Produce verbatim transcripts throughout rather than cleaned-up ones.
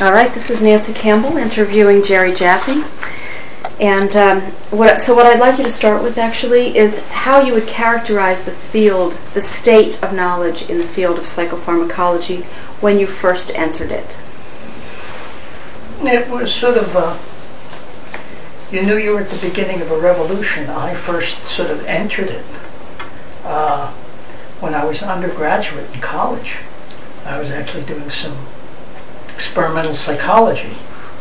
All right, this is Nancy Campbell interviewing Jerry Jaffe. And um, what, so what I'd like you to start with, actually, is how you would characterize the field, the state of knowledge in the field of psychopharmacology when you first entered it. It was sort of, uh, you knew you were at the beginning of a revolution. I first sort of entered it uh, when I was an undergraduate in college. I was actually doing some experimental psychology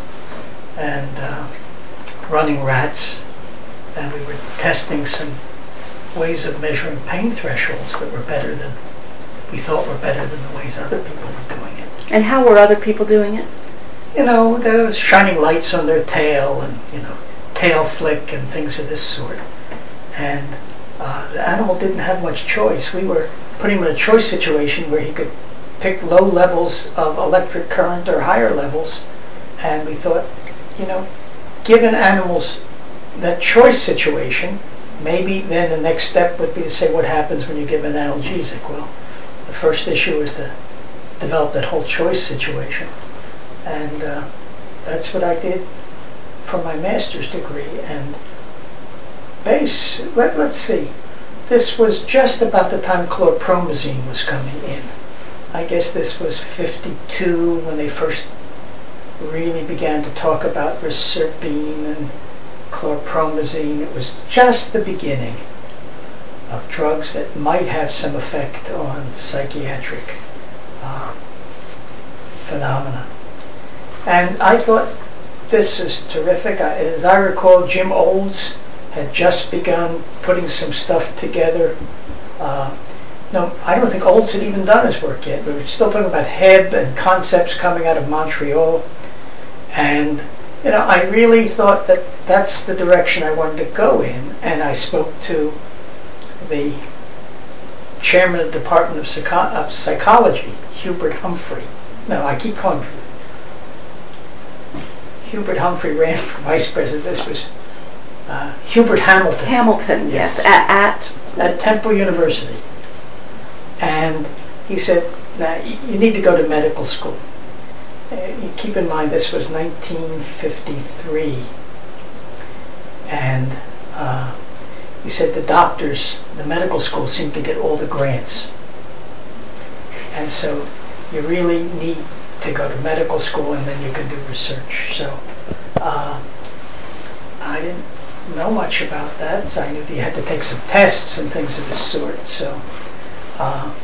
and uh, running rats, and we were testing some ways of measuring pain thresholds that were better than, we thought were better than the ways other people were doing it. And how were other people doing it? You know, there was shining lights on their tail and, you know, tail flick and things of this sort. And uh, the animal didn't have much choice. We were putting him in a choice situation where he could pick low levels of electric current or higher levels, and we thought, you know, given animals that choice situation, maybe then the next step would be to say what happens when you give an analgesic. Well, the first issue is to develop that whole choice situation, and uh, that's what I did for my master's degree. And base, let, let's see, this was just about the time chlorpromazine was coming in. I guess this was fifty-two when they first really began to talk about reserpine and chlorpromazine. It was just the beginning of drugs that might have some effect on psychiatric uh, phenomena. And I thought this is terrific. I, as I recall, Jim Olds had just begun putting some stuff together. Uh, No, I don't think Olds had even done his work yet. We were still talking about Hebb and concepts coming out of Montreal. And, you know, I really thought that that's the direction I wanted to go in. And I spoke to the chairman of the Department of, Psycho- of Psychology, Hubert Humphrey. No, I keep calling him. Hubert Humphrey ran for vice president. This was uh, Hubert Hamilton. Hamilton, yes, yes. At, at at Temple University. And he said, now, you need to go to medical school. Uh, keep in mind, this was nineteen fifty-three. And uh, he said the doctors, the medical school seemed to get all the grants. And so you really need to go to medical school, and then you can do research. So uh, I didn't know much about that. So I knew you had to take some tests and things of this sort. So Uh,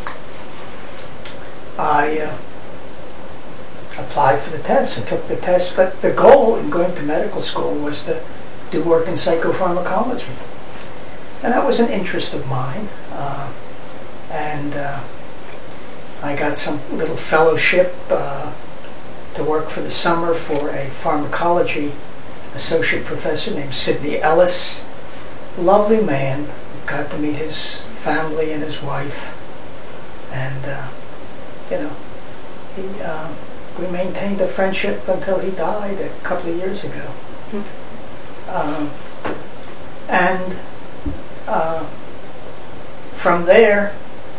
I uh, applied for the test and took the test, but the goal in going to medical school was to do work in psychopharmacology. And that was an interest of mine. Uh, and uh, I got some little fellowship uh, to work for the summer for a pharmacology associate professor named Sidney Ellis. Lovely man. Got to meet his family and his wife. And, uh, you know, he, uh, we maintained a friendship until he died a couple of years ago. Mm-hmm. Um, and uh, from there,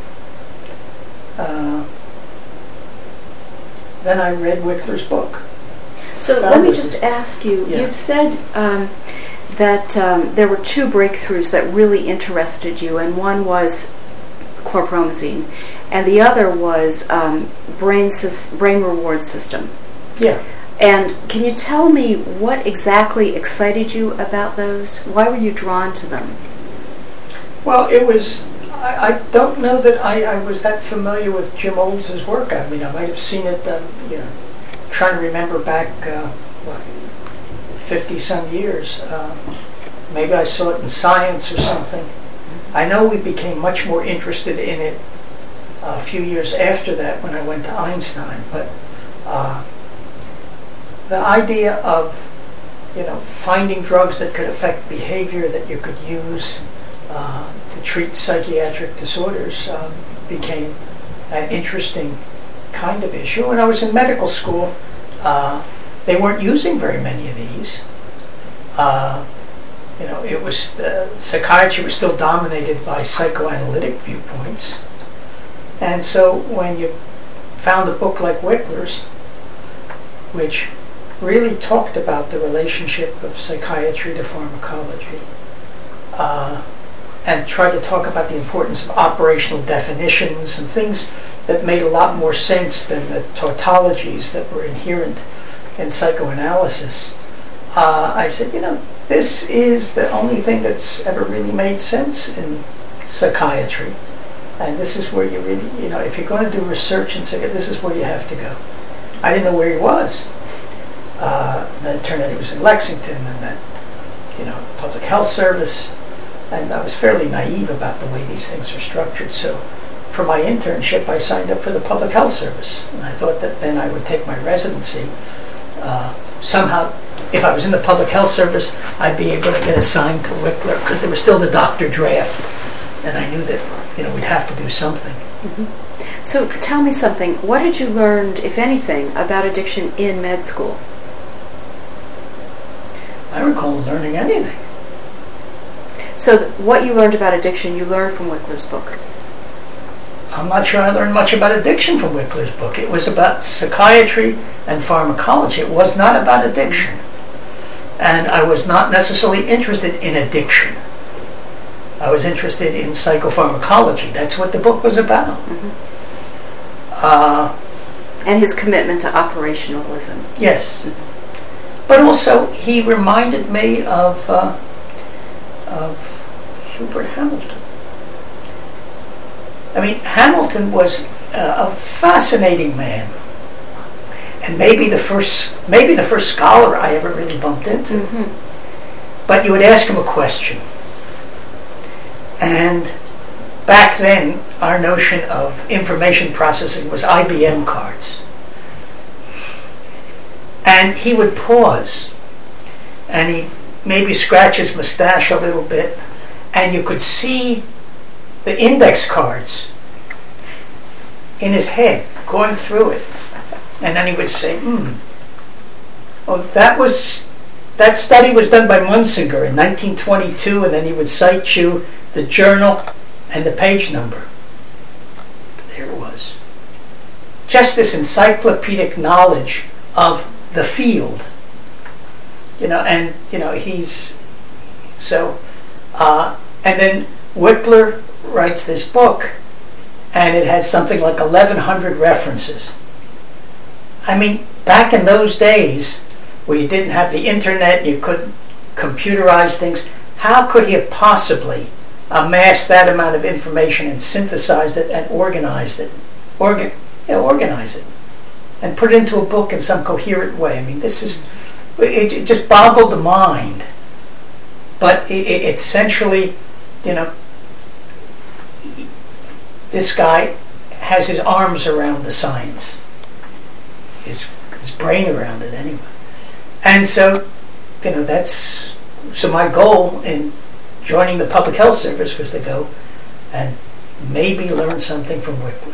uh, then I read Wickler's book. So Found let me Wickler's. just ask you, Yeah. you've said um, that um, there were two breakthroughs that really interested you, and one was chlorpromazine, and the other was um, brain sys- brain reward system. Yeah. And can you tell me what exactly excited you about those? Why were you drawn to them? Well, it was, I, I don't know that I, I was that familiar with Jim Olds' work. I mean, I might have seen it, um, you know, trying to remember back, uh, what, fifty-some years. Uh, maybe I saw it in Science or something. I know we became much more interested in it a few years after that when I went to Einstein, but uh, the idea of, you know, finding drugs that could affect behavior that you could use uh, to treat psychiatric disorders um, became an interesting kind of issue. When I was in medical school, uh, they weren't using very many of these. Uh, you know, it was uh, psychiatry was still dominated by psychoanalytic viewpoints, and so when you found a book like Wickler's, which really talked about the relationship of psychiatry to pharmacology, uh, and tried to talk about the importance of operational definitions and things that made a lot more sense than the tautologies that were inherent in psychoanalysis. Uh, I said, you know, this is the only thing that's ever really made sense in psychiatry. And this is where you really, you know, if you're going to do research in psychiatry, this is where you have to go. I didn't know where he was. Uh, and then it turned out he was in Lexington, and that, you know, public health service. And I was fairly naive about the way these things are structured. So for my internship, I signed up for the public health service. And I thought that then I would take my residency. Uh, somehow, if I was in the public health service, I'd be able to get assigned to Wickler, because there was still the doctor draft. And I knew that, you know, we'd have to do something. Mm-hmm. So tell me something. What had you learned, if anything, about addiction in med school? I recall learning anything. So th- what you learned about addiction, you learned from Wickler's book. I'm not sure I learned much about addiction from Wickler's book. It was about psychiatry and pharmacology. It was not about addiction. And I was not necessarily interested in addiction. I was interested in psychopharmacology. That's what the book was about. Mm-hmm. Uh, and his commitment to operationalism. Yes. Mm-hmm. But also, he reminded me of, uh, of Hubert Hamilton. I mean, Hamilton was uh, a fascinating man. And maybe the first, maybe the first scholar I ever really bumped into. Mm-hmm. But you would ask him a question. And back then, our notion of information processing was I B M cards. And he would pause, and he'd maybe scratch his mustache a little bit, and you could see the index cards in his head, going through it. And then he would say, hmm, oh, that was, that study was done by Munsinger in nineteen twenty-two, and then he would cite you the journal and the page number. There it was. Just this encyclopedic knowledge of the field. You know, and, you know, he's, so, uh, and then Wickler writes this book, and it has something like eleven hundred references. I mean, back in those days, where you didn't have the internet, you couldn't computerize things, how could he have possibly amassed that amount of information and synthesized it and organized it? Organ, yeah, organize it. And put it into a book in some coherent way. I mean, this is, it, it just boggled the mind. But it, it essentially, you know, this guy has his arms around the science. His, his brain around it anyway. And so, you know, that's, so my goal in joining the public health service was to go and maybe learn something from Wickler.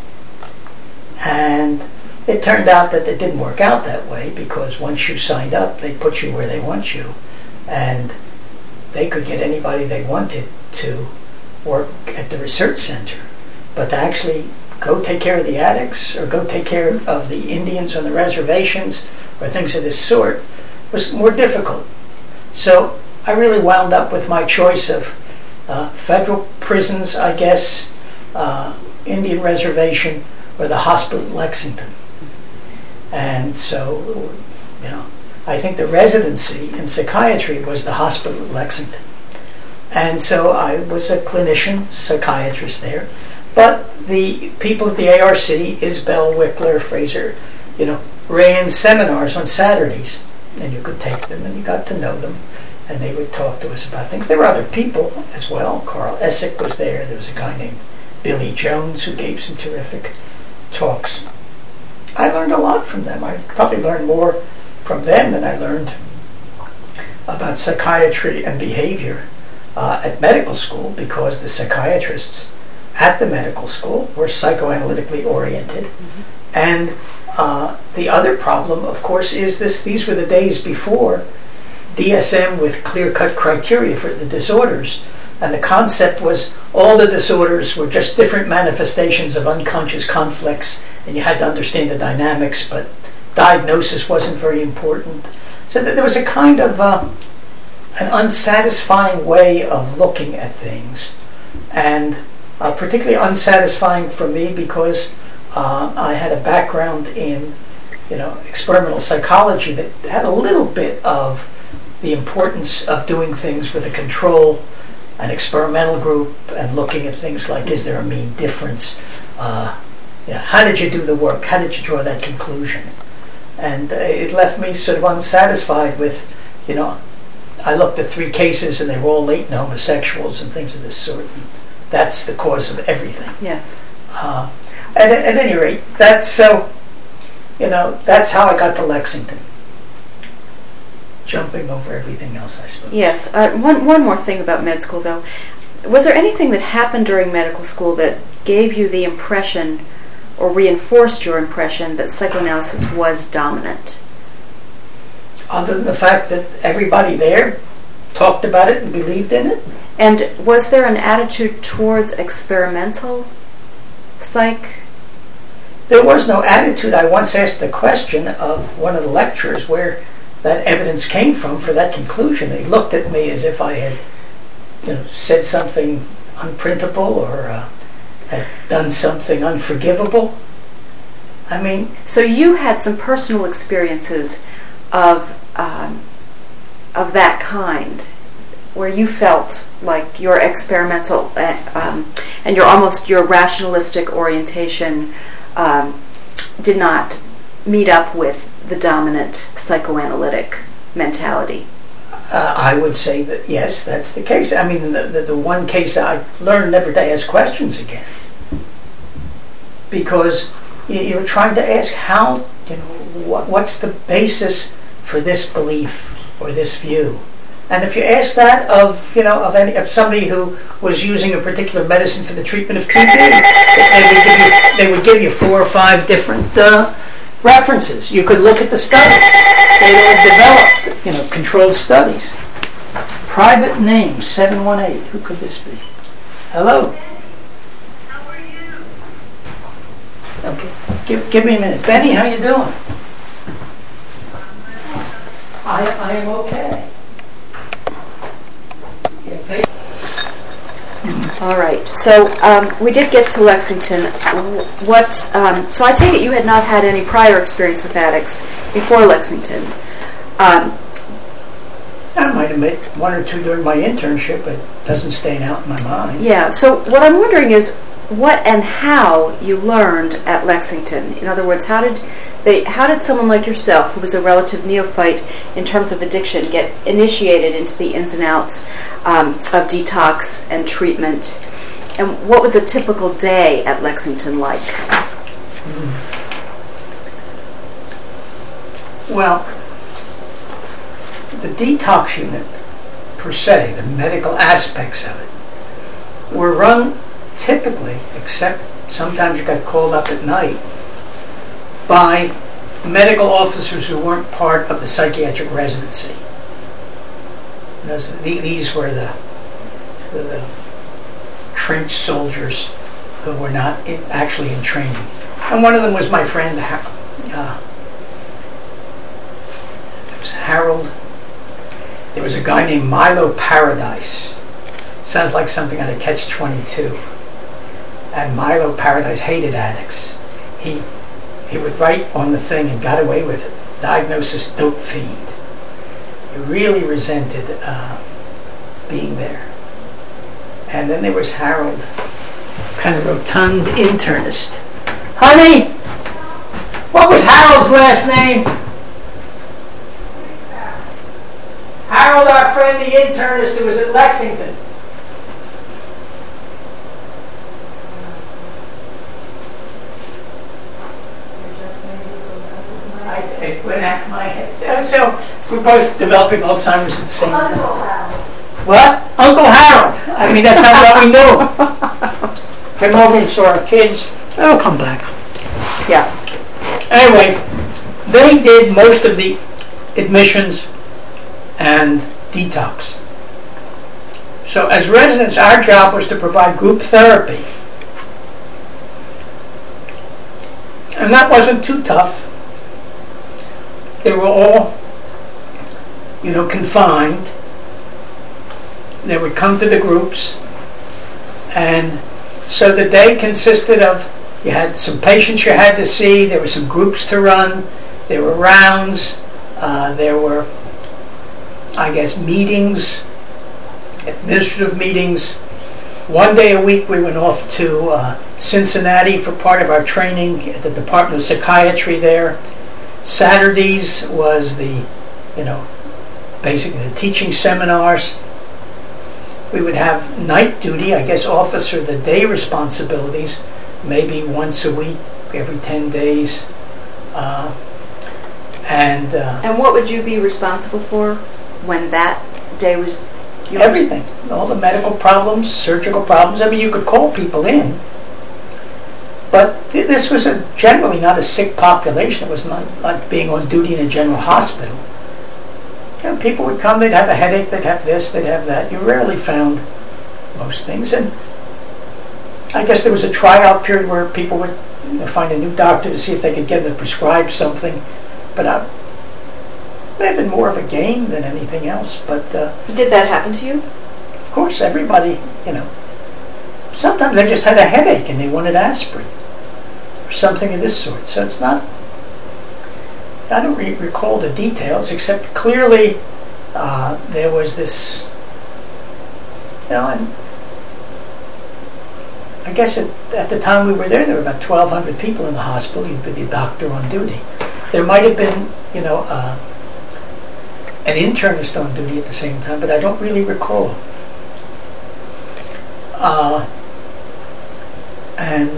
And it turned out that it didn't work out that way, because once you signed up, they put you where they want you, and they could get anybody they wanted to work at the research center. But to actually go take care of the addicts, or go take care of the Indians on the reservations, or things of this sort, was more difficult. So I really wound up with my choice of uh, federal prisons, I guess, uh, Indian reservation, or the hospital in Lexington. And so, you know, I think the residency in psychiatry was the hospital at Lexington. And so I was a clinician, psychiatrist there. But the people at the A R C, Isbell, Wickler, Fraser, you know, ran seminars on Saturdays. And you could take them, and you got to know them. And they would talk to us about things. There were other people as well. Carl Essick was there. There was a guy named Billy Jones who gave some terrific talks. I learned a lot from them. I probably learned more from them than I learned about psychiatry and behavior uh, at medical school, because the psychiatrists at the medical school were psychoanalytically oriented. Mm-hmm. And uh, the other problem, of course, is this: these were the days before D S M with clear-cut criteria for the disorders. And the concept was all the disorders were just different manifestations of unconscious conflicts, and you had to understand the dynamics, but diagnosis wasn't very important. So th- there was a kind of uh, an unsatisfying way of looking at things, and uh, particularly unsatisfying for me because uh, I had a background in, you know, experimental psychology that had a little bit of the importance of doing things with a control, an experimental group, and looking at things like, is there a mean difference? Uh, you know, how did you do the work? How did you draw that conclusion? And uh, it left me sort of unsatisfied with, you know, I looked at three cases and they were all latent homosexuals and things of this sort. And that's the cause of everything. Yes. Uh, at, at any rate, that's so, you know, that's how I got to Lexington. Jumping over everything else, I suppose. Yes. Uh, one one more thing about med school, though. Was there anything that happened during medical school that gave you the impression or reinforced your impression that psychoanalysis was dominant? Other than the fact that everybody there talked about it and believed in it? And was there an attitude towards experimental psych? There was no attitude. I once asked the question of one of the lecturers where that evidence came from for that conclusion. He looked at me as if I had, you know, said something unprintable or uh, had done something unforgivable. I mean... So you had some personal experiences of um, of that kind, where you felt like your experimental uh, um, and your almost your rationalistic orientation um, did not meet up with the dominant psychoanalytic mentality. Uh, I would say that yes, that's the case. I mean, the, the, the one case I learned never to ask questions again, because you, you're trying to ask how, you know, what, what's the basis for this belief or this view. And if you ask that of, you know, of any of somebody who was using a particular medicine for the treatment of T B, they would give you they would give you four or five different uh, references. You could look at the studies. They all developed, you know, controlled studies. Private name seven one eight. Who could this be? Hello. How are you? Okay. Give give me a minute. Benny, how you doing? I I am okay. All right. So um, we did get to Lexington. What? Um, so I take it you had not had any prior experience with addicts before Lexington. Um, I might have met one or two during my internship, but it doesn't stand out in my mind. yeah. So what I'm wondering is what and how you learned at Lexington. In other words, how did they? How did someone like yourself, who was a relative neophyte in terms of addiction, get initiated into the ins and outs um, of detox and treatment? And what was a typical day at Lexington like? Mm. Well, the detox unit, per se, the medical aspects of it, were run typically, except sometimes you got called up at night, by medical officers who weren't part of the psychiatric residency. Those, these were the, the, the trench soldiers who were not in, actually in training. And one of them was my friend, uh, it was Harold. There was a guy named Milo Paradise. Sounds like something out of Catch twenty-two. And Milo Paradise hated addicts. He he would write on the thing and got away with it. Diagnosis: dope fiend. He really resented uh, being there. And then there was Harold, kind of rotund internist. Honey, what was Harold's last name? Harold, our friend, the internist who was at Lexington. I, it went out of my head. So, so we're both developing Alzheimer's at the same time. Uncle Harold. What? Uncle Harold. I mean, that's not what we knew. Came over and saw our kids. Oh, come back. Yeah. Anyway, they did most of the admissions and detox. So as residents, our job was to provide group therapy. And that wasn't too tough. they were all, you know, confined. They would come to the groups, and so the day consisted of, you had some patients you had to see, there were some groups to run, there were rounds, uh, there were, I guess, meetings, administrative meetings. One day a week we went off to uh, Cincinnati for part of our training at the Department of Psychiatry there. Saturdays was the, you know, basically the teaching seminars. We would have night duty, I guess officer the day responsibilities, maybe once a week, every ten days. Uh, and uh, And what would you be responsible for when that day was yours? Everything. All the medical problems, surgical problems. I mean, you could call people in. But th- this was a, generally not a sick population. It was not like being on duty in a general hospital. You know, people would come, they'd have a headache, they'd have this, they'd have that. You rarely found most things. And I guess there was a tryout period where people would, you know, find a new doctor to see if they could get them to prescribe something. But uh, it may have been more of a game than anything else. But uh, Did that happen to you? of course, everybody, you know, sometimes they just had a headache and they wanted aspirin or something of this sort. So it's not, I don't re- recall the details, except clearly uh, there was this, you know, and I guess at, at the time we were there, there were about twelve hundred people in the hospital. You'd be the doctor on duty. There might have been, you know, uh, an internist on duty at the same time, but I don't really recall. Uh, and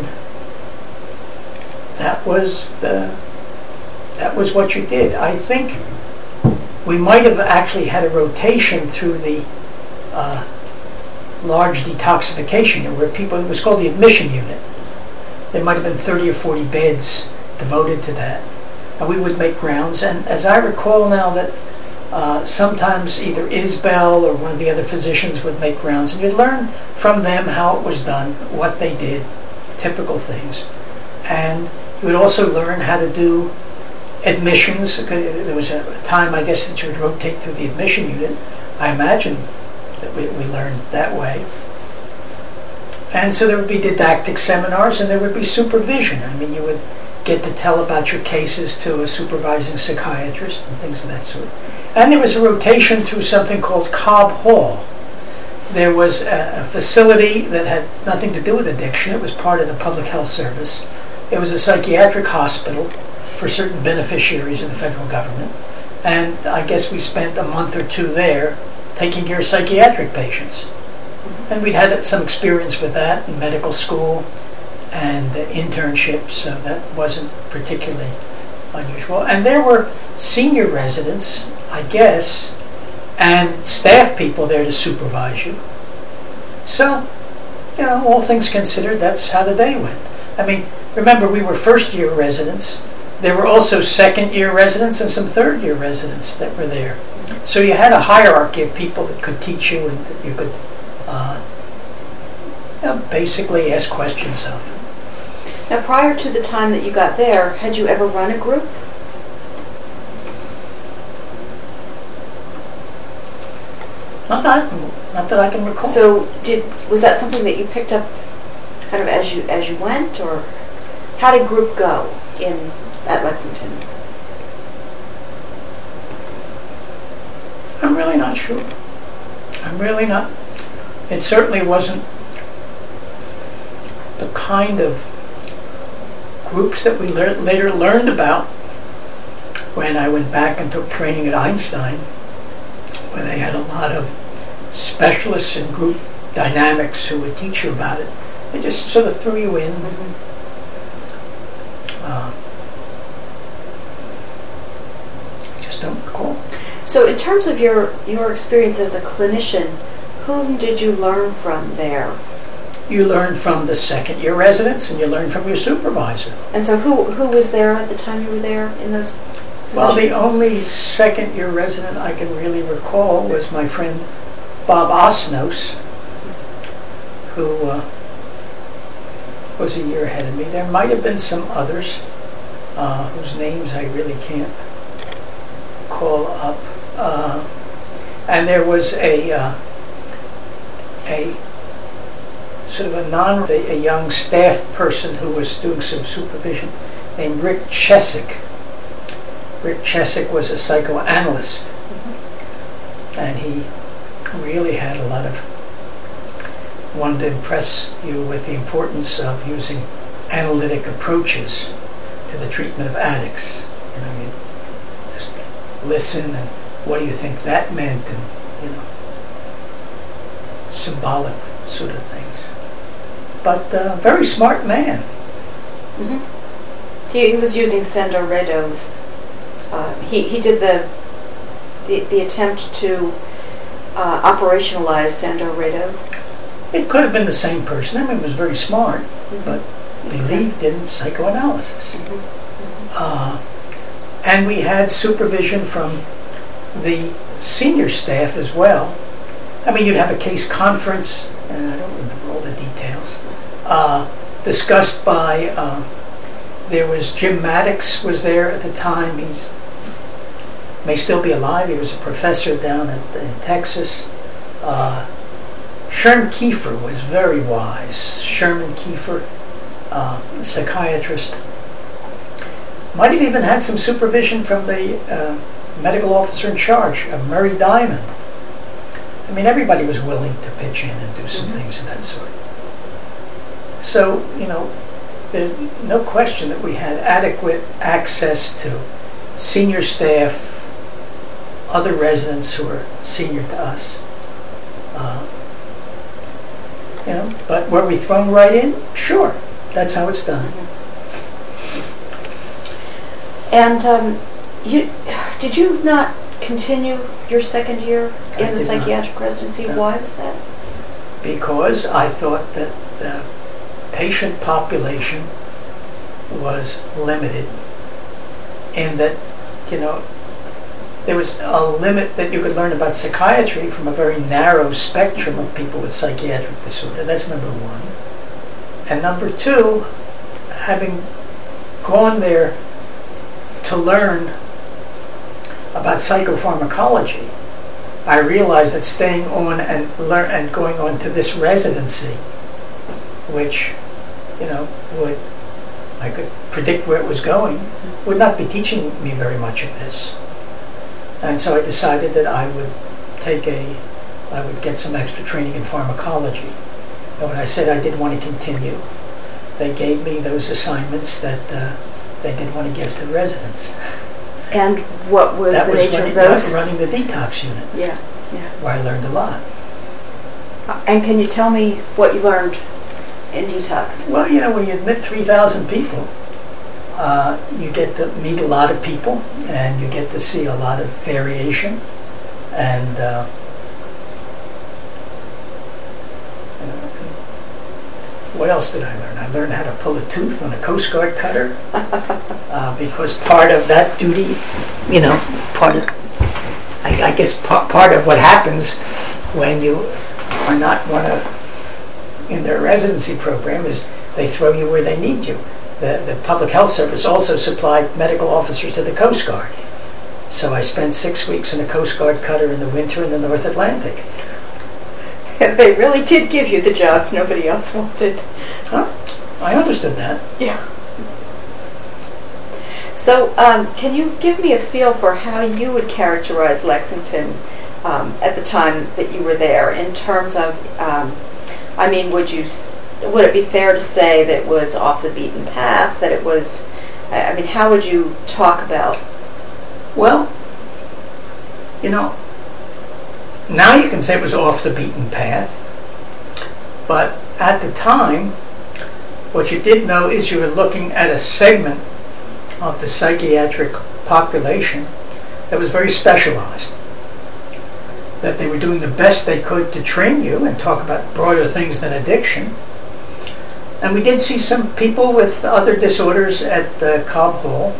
that was the that was what you did. I think we might have actually had a rotation through the uh, large detoxification unit, where people, it was called the admission unit. There might have been thirty or forty beds devoted to that, and we would make rounds. And as I recall now, that uh, sometimes either Isbell or one of the other physicians would make rounds, and you'd learn from them how it was done, what they did, typical things. And you would also learn how to do admissions. There was a time, I guess, that you would rotate through the admission unit. I imagine that we, we learned that way. And so there would be didactic seminars, and there would be supervision. I mean, you would get to tell about your cases to a supervising psychiatrist and things of that sort. And there was a rotation through something called Cobb Hall. There was a, a facility that had nothing to do with addiction. It was part of the public health service. It was a psychiatric hospital for certain beneficiaries of the federal government. And I guess we spent a month or two there taking care of psychiatric patients. And we'd had some experience with that in medical school and uh, internships, so that wasn't particularly unusual. And there were senior residents, I guess, and staff people there to supervise you. So, you know, all things considered, that's how the day went. I mean, remember, we were first-year residents. There were also second-year residents and some third-year residents that were there. So you had a hierarchy of people that could teach you and that you could uh, you know, basically ask questions of. Now, prior to the time that you got there, had you ever run a group? Not that, not that I can recall. So, did was that something that you picked up kind of as you as you went, or how did group go in at Lexington? I'm really not sure. I'm really not. It certainly wasn't the kind of groups that we lear- later learned about when I went back and took training at Einstein, where they had a lot of specialists in group dynamics who would teach you about it. They just sort of threw you in. Mm-hmm. Uh, I just don't recall. So, in terms of your your experience as a clinician, whom did you learn from there? You learn from the second year residents, and you learn from your supervisor. And so, who who was there at the time you were there in those positions? Well, the only second year resident I can really recall was my friend Bob Osnos, who uh, was a year ahead of me. There might have been some others uh, whose names I really can't call up, uh, and there was a uh, a sort of a non a, a young staff person who was doing some supervision named Rick Chesick. Rick Chesick was a psychoanalyst, mm-hmm. and he really had a lot of wanted to impress you with the importance of using analytic approaches to the treatment of addicts. You know, you just listen and what do you think that meant, and you know, symbolic sort of things. But uh, very smart man. Mm-hmm. He, he was using Sandor Redo's. Uh, he he did the the, the attempt to uh, operationalize Sandor Redo. It could have been the same person. I mean, he was very smart, mm-hmm. but believed exactly. in psychoanalysis. Mm-hmm. Mm-hmm. Uh, and we had supervision from the senior staff as well. I mean, you'd have a case conference, and I don't remember all the details, uh, discussed by, uh, there was Jim Maddox was there at the time. He's may still be alive. He was a professor down at, in Texas. Uh, Sherm Kiefer was very wise. Sherman Kiefer, uh, a psychiatrist. Might have even had some supervision from the uh, medical officer in charge, uh, Murray Diamond. I mean, everybody was willing to pitch in and do some mm-hmm. things of that sort. So, you know, there's no question that we had adequate access to senior staff, other residents who were senior to us. Uh, you know, but were we thrown right in? Sure, that's how it's done. And um, you did you not continue your second year in I the did psychiatric not. residency? No. Why was that? Because I thought that the patient population was limited, and that, you know, there was a limit that you could learn about psychiatry from a very narrow spectrum of people with psychiatric disorder. That's number one. And number two, having gone there to learn about psychopharmacology, I realized that staying on and learn and going on to this residency, which, you know, would I could predict where it was going, would not be teaching me very much of this. And so I decided that I would take a, I would get some extra training in pharmacology. And when I said I did want to continue, they gave me those assignments that uh, they did want to give to residents. And what was that the was nature running, of those? running the detox unit. Yeah, yeah. Where I learned a lot. Uh, and can you tell me what you learned in detox? Well, you know, when you admit three thousand people, uh, you get to meet a lot of people, and you get to see a lot of variation. And, uh, you know, what else did I learn? I learned how to pull a tooth on a Coast Guard cutter, uh, because part of that duty, you know, part of, I, I guess part, part of what happens when you are not one of, in their residency program, is they throw you where they need you. The, the Public Health Service also supplied medical officers to the Coast Guard. So I spent six weeks in a Coast Guard cutter in the winter in the North Atlantic. They really did give you the jobs nobody else wanted. Huh? I understood that. Yeah. So, um, can you give me a feel for how you would characterize Lexington um, at the time that you were there, in terms of, um, I mean, would you, would it be fair to say that it was off the beaten path, that it was, I mean, how would you talk about? Well, you know, now you can say it was off the beaten path, but at the time, what you did know is you were looking at a segment of the psychiatric population that was very specialized, that they were doing the best they could to train you and talk about broader things than addiction. And we did see some people with other disorders at the Cobb Hall,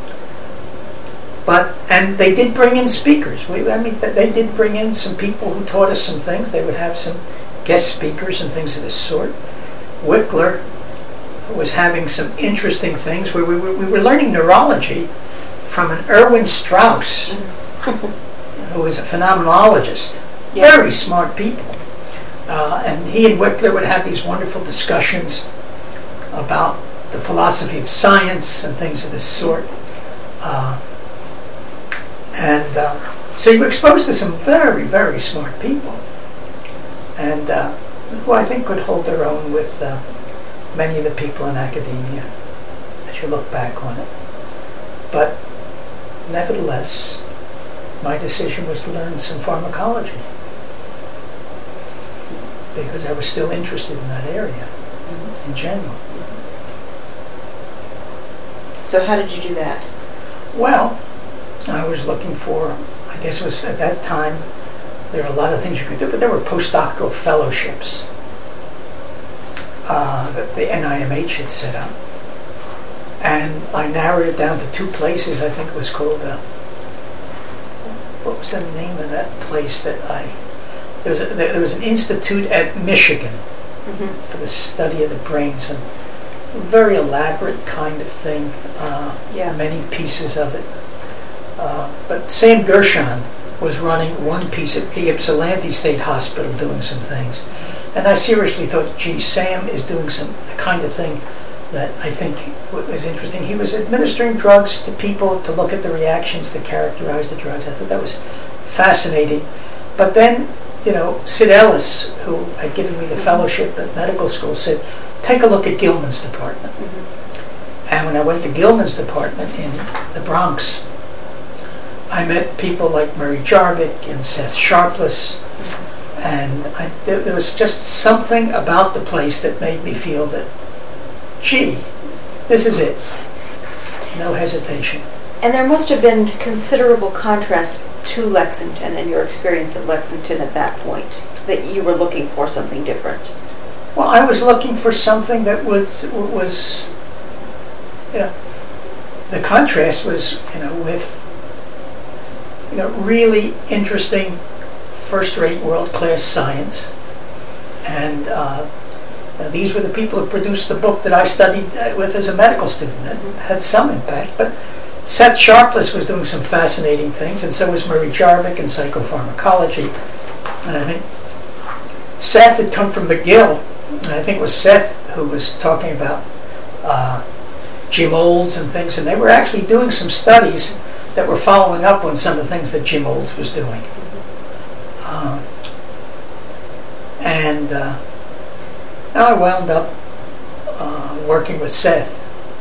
but and they did bring in speakers. We, I mean, they did bring in some people who taught us some things. They would have some guest speakers and things of this sort. Wickler was having some interesting things where we were, we were learning neurology from an Erwin Strauss, who was a phenomenologist. Yes. Very smart people. Uh, and he and Wickler would have these wonderful discussions about the philosophy of science and things of this sort. Uh, and uh, so you were exposed to some very, very smart people. And uh, who I think could hold their own with uh, many of the people in academia as you look back on it. But nevertheless, my decision was to learn some pharmacology because I was still interested in that area mm-hmm. in general. So how did you do that? Well, I was looking for, I guess it was at that time, there were a lot of things you could do, but there were postdoctoral fellowships uh, that the N I M H had set up. And I narrowed it down to two places. I think it was called, uh, what was the name of that place that I, there was, a, there was an institute at Michigan mm-hmm. for the study of the brain, some very elaborate kind of thing, uh, yeah. many pieces of it. Uh, but Sam Gershon was running one piece at the Ypsilanti State Hospital doing some things. And I seriously thought, gee, Sam is doing some the kind of thing that I think was interesting. He was administering drugs to people to look at the reactions, to characterize the drugs. I thought that was fascinating. But then, you know, Sid Ellis, who had given me the fellowship at medical school, said, take a look at Gilman's department. Mm-hmm. And when I went to Gilman's department in the Bronx, I met people like Murray Jarvik and Seth Sharpless, mm-hmm. and I, there, there was just something about the place that made me feel that, gee, this is it. No hesitation. And there must have been considerable contrast to Lexington and your experience at Lexington at that point, that you were looking for something different. Well, I was looking for something that was, was you know, the contrast was, you know, with, you know, really interesting first-rate world-class science. And uh, these were the people who produced the book that I studied with as a medical student. That had some impact. But Seth Sharpless was doing some fascinating things, and so was Murray Jarvik in psychopharmacology. And I think Seth had come from McGill, and I think it was Seth who was talking about uh, Jim Olds and things, and they were actually doing some studies that were following up on some of the things that Jim Olds was doing. Uh, and uh, now I wound up uh, working with Seth.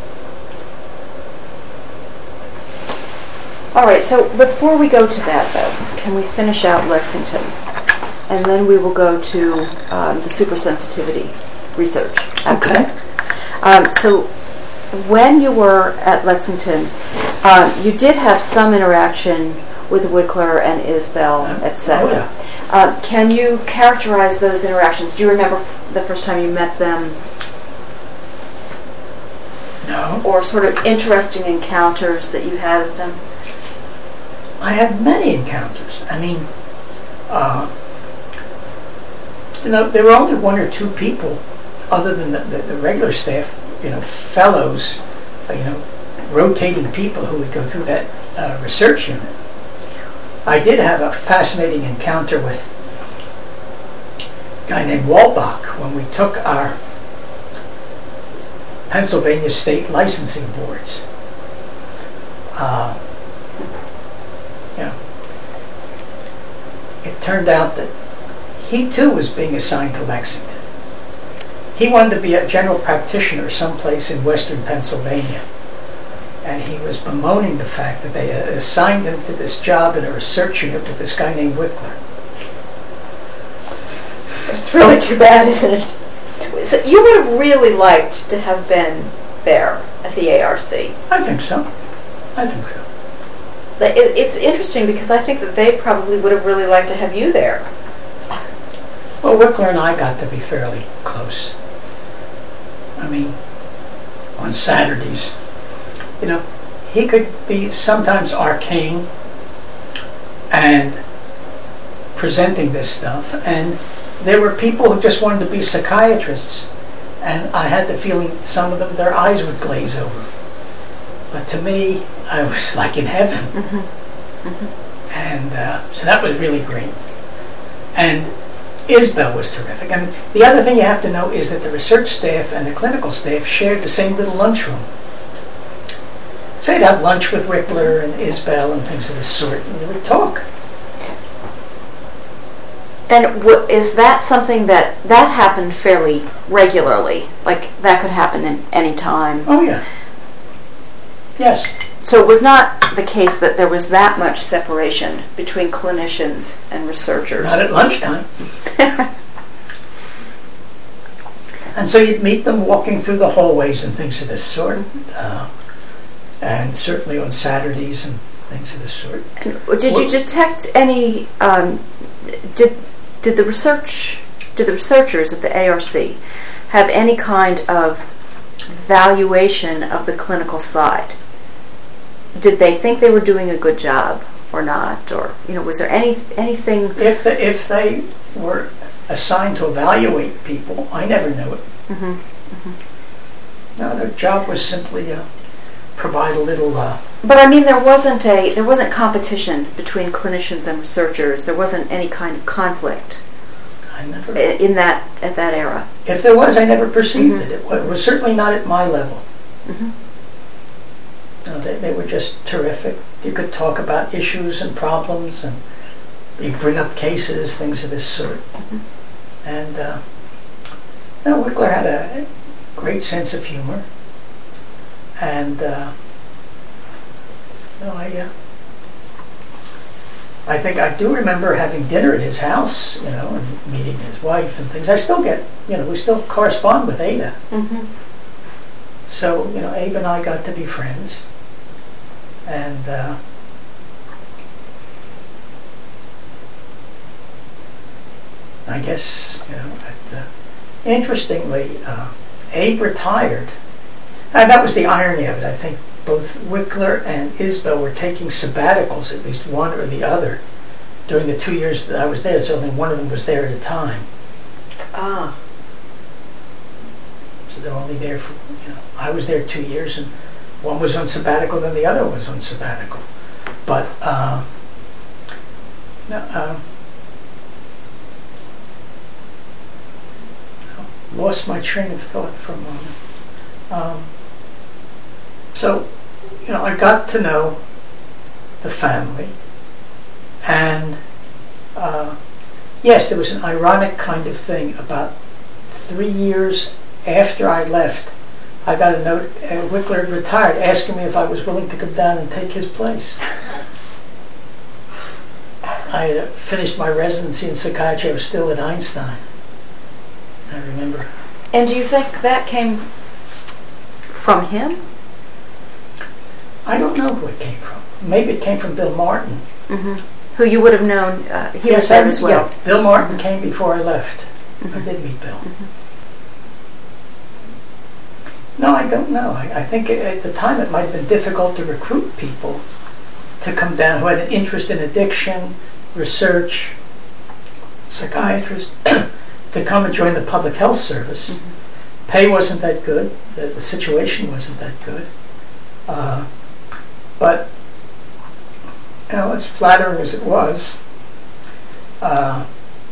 All right, so before we go to that, though, can we finish out Lexington? And then we will go to um, the supersensitivity research. Okay. Um, so when you were at Lexington, um, you did have some interaction with Wickler and Isbell, Um, et cetera. oh, yeah. Uh, can you characterize those interactions? Do you remember f- the first time you met them? No. Or sort of interesting encounters that you had with them? I had many encounters. I mean, uh, you know, there were only one or two people, other than the, the, the regular staff, you know, fellows, uh, you know, rotating people who would go through that uh, research unit. I did have a fascinating encounter with a guy named Walbach when we took our Pennsylvania state licensing boards. Uh, you know, it turned out that he too was being assigned to Lexington. He wanted to be a general practitioner someplace in western Pennsylvania. And he was bemoaning the fact that they had assigned him to this job in a research unit with this guy named Wickler. It's really too bad, isn't it? So you would have really liked to have been there at the A R C. I think so. I think so. It, it's interesting because I think that they probably would have really liked to have you there. Well, Wickler and I got to be fairly close. I mean, on Saturdays, you know, he could be sometimes arcane and presenting this stuff, and there were people who just wanted to be psychiatrists, and I had the feeling some of them, their eyes would glaze over. But to me, I was like in heaven. Mm-hmm. Mm-hmm. And uh, so that was really great. And Isbell was terrific. I mean, the other thing you have to know is that the research staff and the clinical staff shared the same little lunchroom. So you'd have lunch with Wickler and Isbell and things of this sort, and you would talk. And w- is that something that, that happened fairly regularly? Like, that could happen in any time? Oh, yeah. Yes. So it was not the case that there was that much separation between clinicians and researchers? Not at lunchtime. And so you'd meet them walking through the hallways and things of this sort. Uh, and certainly on Saturdays and things of this sort. And did you detect any, um, did did the research, did the researchers at the A R C have any kind of valuation of the clinical side? Did they think they were doing a good job or not? Or, you know, was there any anything? If the, if they were assigned to evaluate people, I never knew it. Mm-hmm. Mm-hmm. No, their job was simply uh, provide a little. Uh, but I mean, there wasn't a there wasn't competition between clinicians and researchers. There wasn't any kind of conflict. I never. In that at that era. If there was, I never perceived Mm-hmm. it. It was, it was certainly not at my level. Mm-hmm. No, they, they were just terrific. You could talk about issues and problems, and you bring up cases, things of this sort. Mm-hmm. And uh, you know, Wickler had a great sense of humor, and uh, you know, I uh, I think I do remember having dinner at his house, you know, and meeting his wife and things. I still get, you know, we still correspond with Ada. Mm-hmm. So, you know, Abe and I got to be friends. And uh, I guess, you know, at, uh, interestingly, uh, Abe retired. And that was the irony of it. I think both Wickler and Isbell were taking sabbaticals, at least one or the other, during the two years that I was there. So only one of them was there at a time. Ah. So they're only there for, you know, I was there two years and one was on sabbatical, then the other was on sabbatical. But, uh, no, uh, lost my train of thought for a moment. Um, so, you know, I got to know the family, and uh, yes, there was an ironic kind of thing. About three years after I left, I got a note, uh, Wickler had retired, asking me if I was willing to come down and take his place. I had finished my residency in psychiatry. I was still at Einstein. I remember. And do you think that came from him? I don't know who it came from. Maybe it came from Bill Martin. Mm-hmm. Who you would have known, uh, he yes, was there I, as well. Yeah, Bill Martin Mm-hmm. came before I left. Mm-hmm. I did meet Bill. Mm-hmm. No, I don't know. I, I think at the time it might have been difficult to recruit people to come down who had an interest in addiction, research, psychiatrists, to come and join the public health service. Mm-hmm. Pay wasn't that good. The, the situation wasn't that good. Uh, but, you know, as flattering as it was, uh,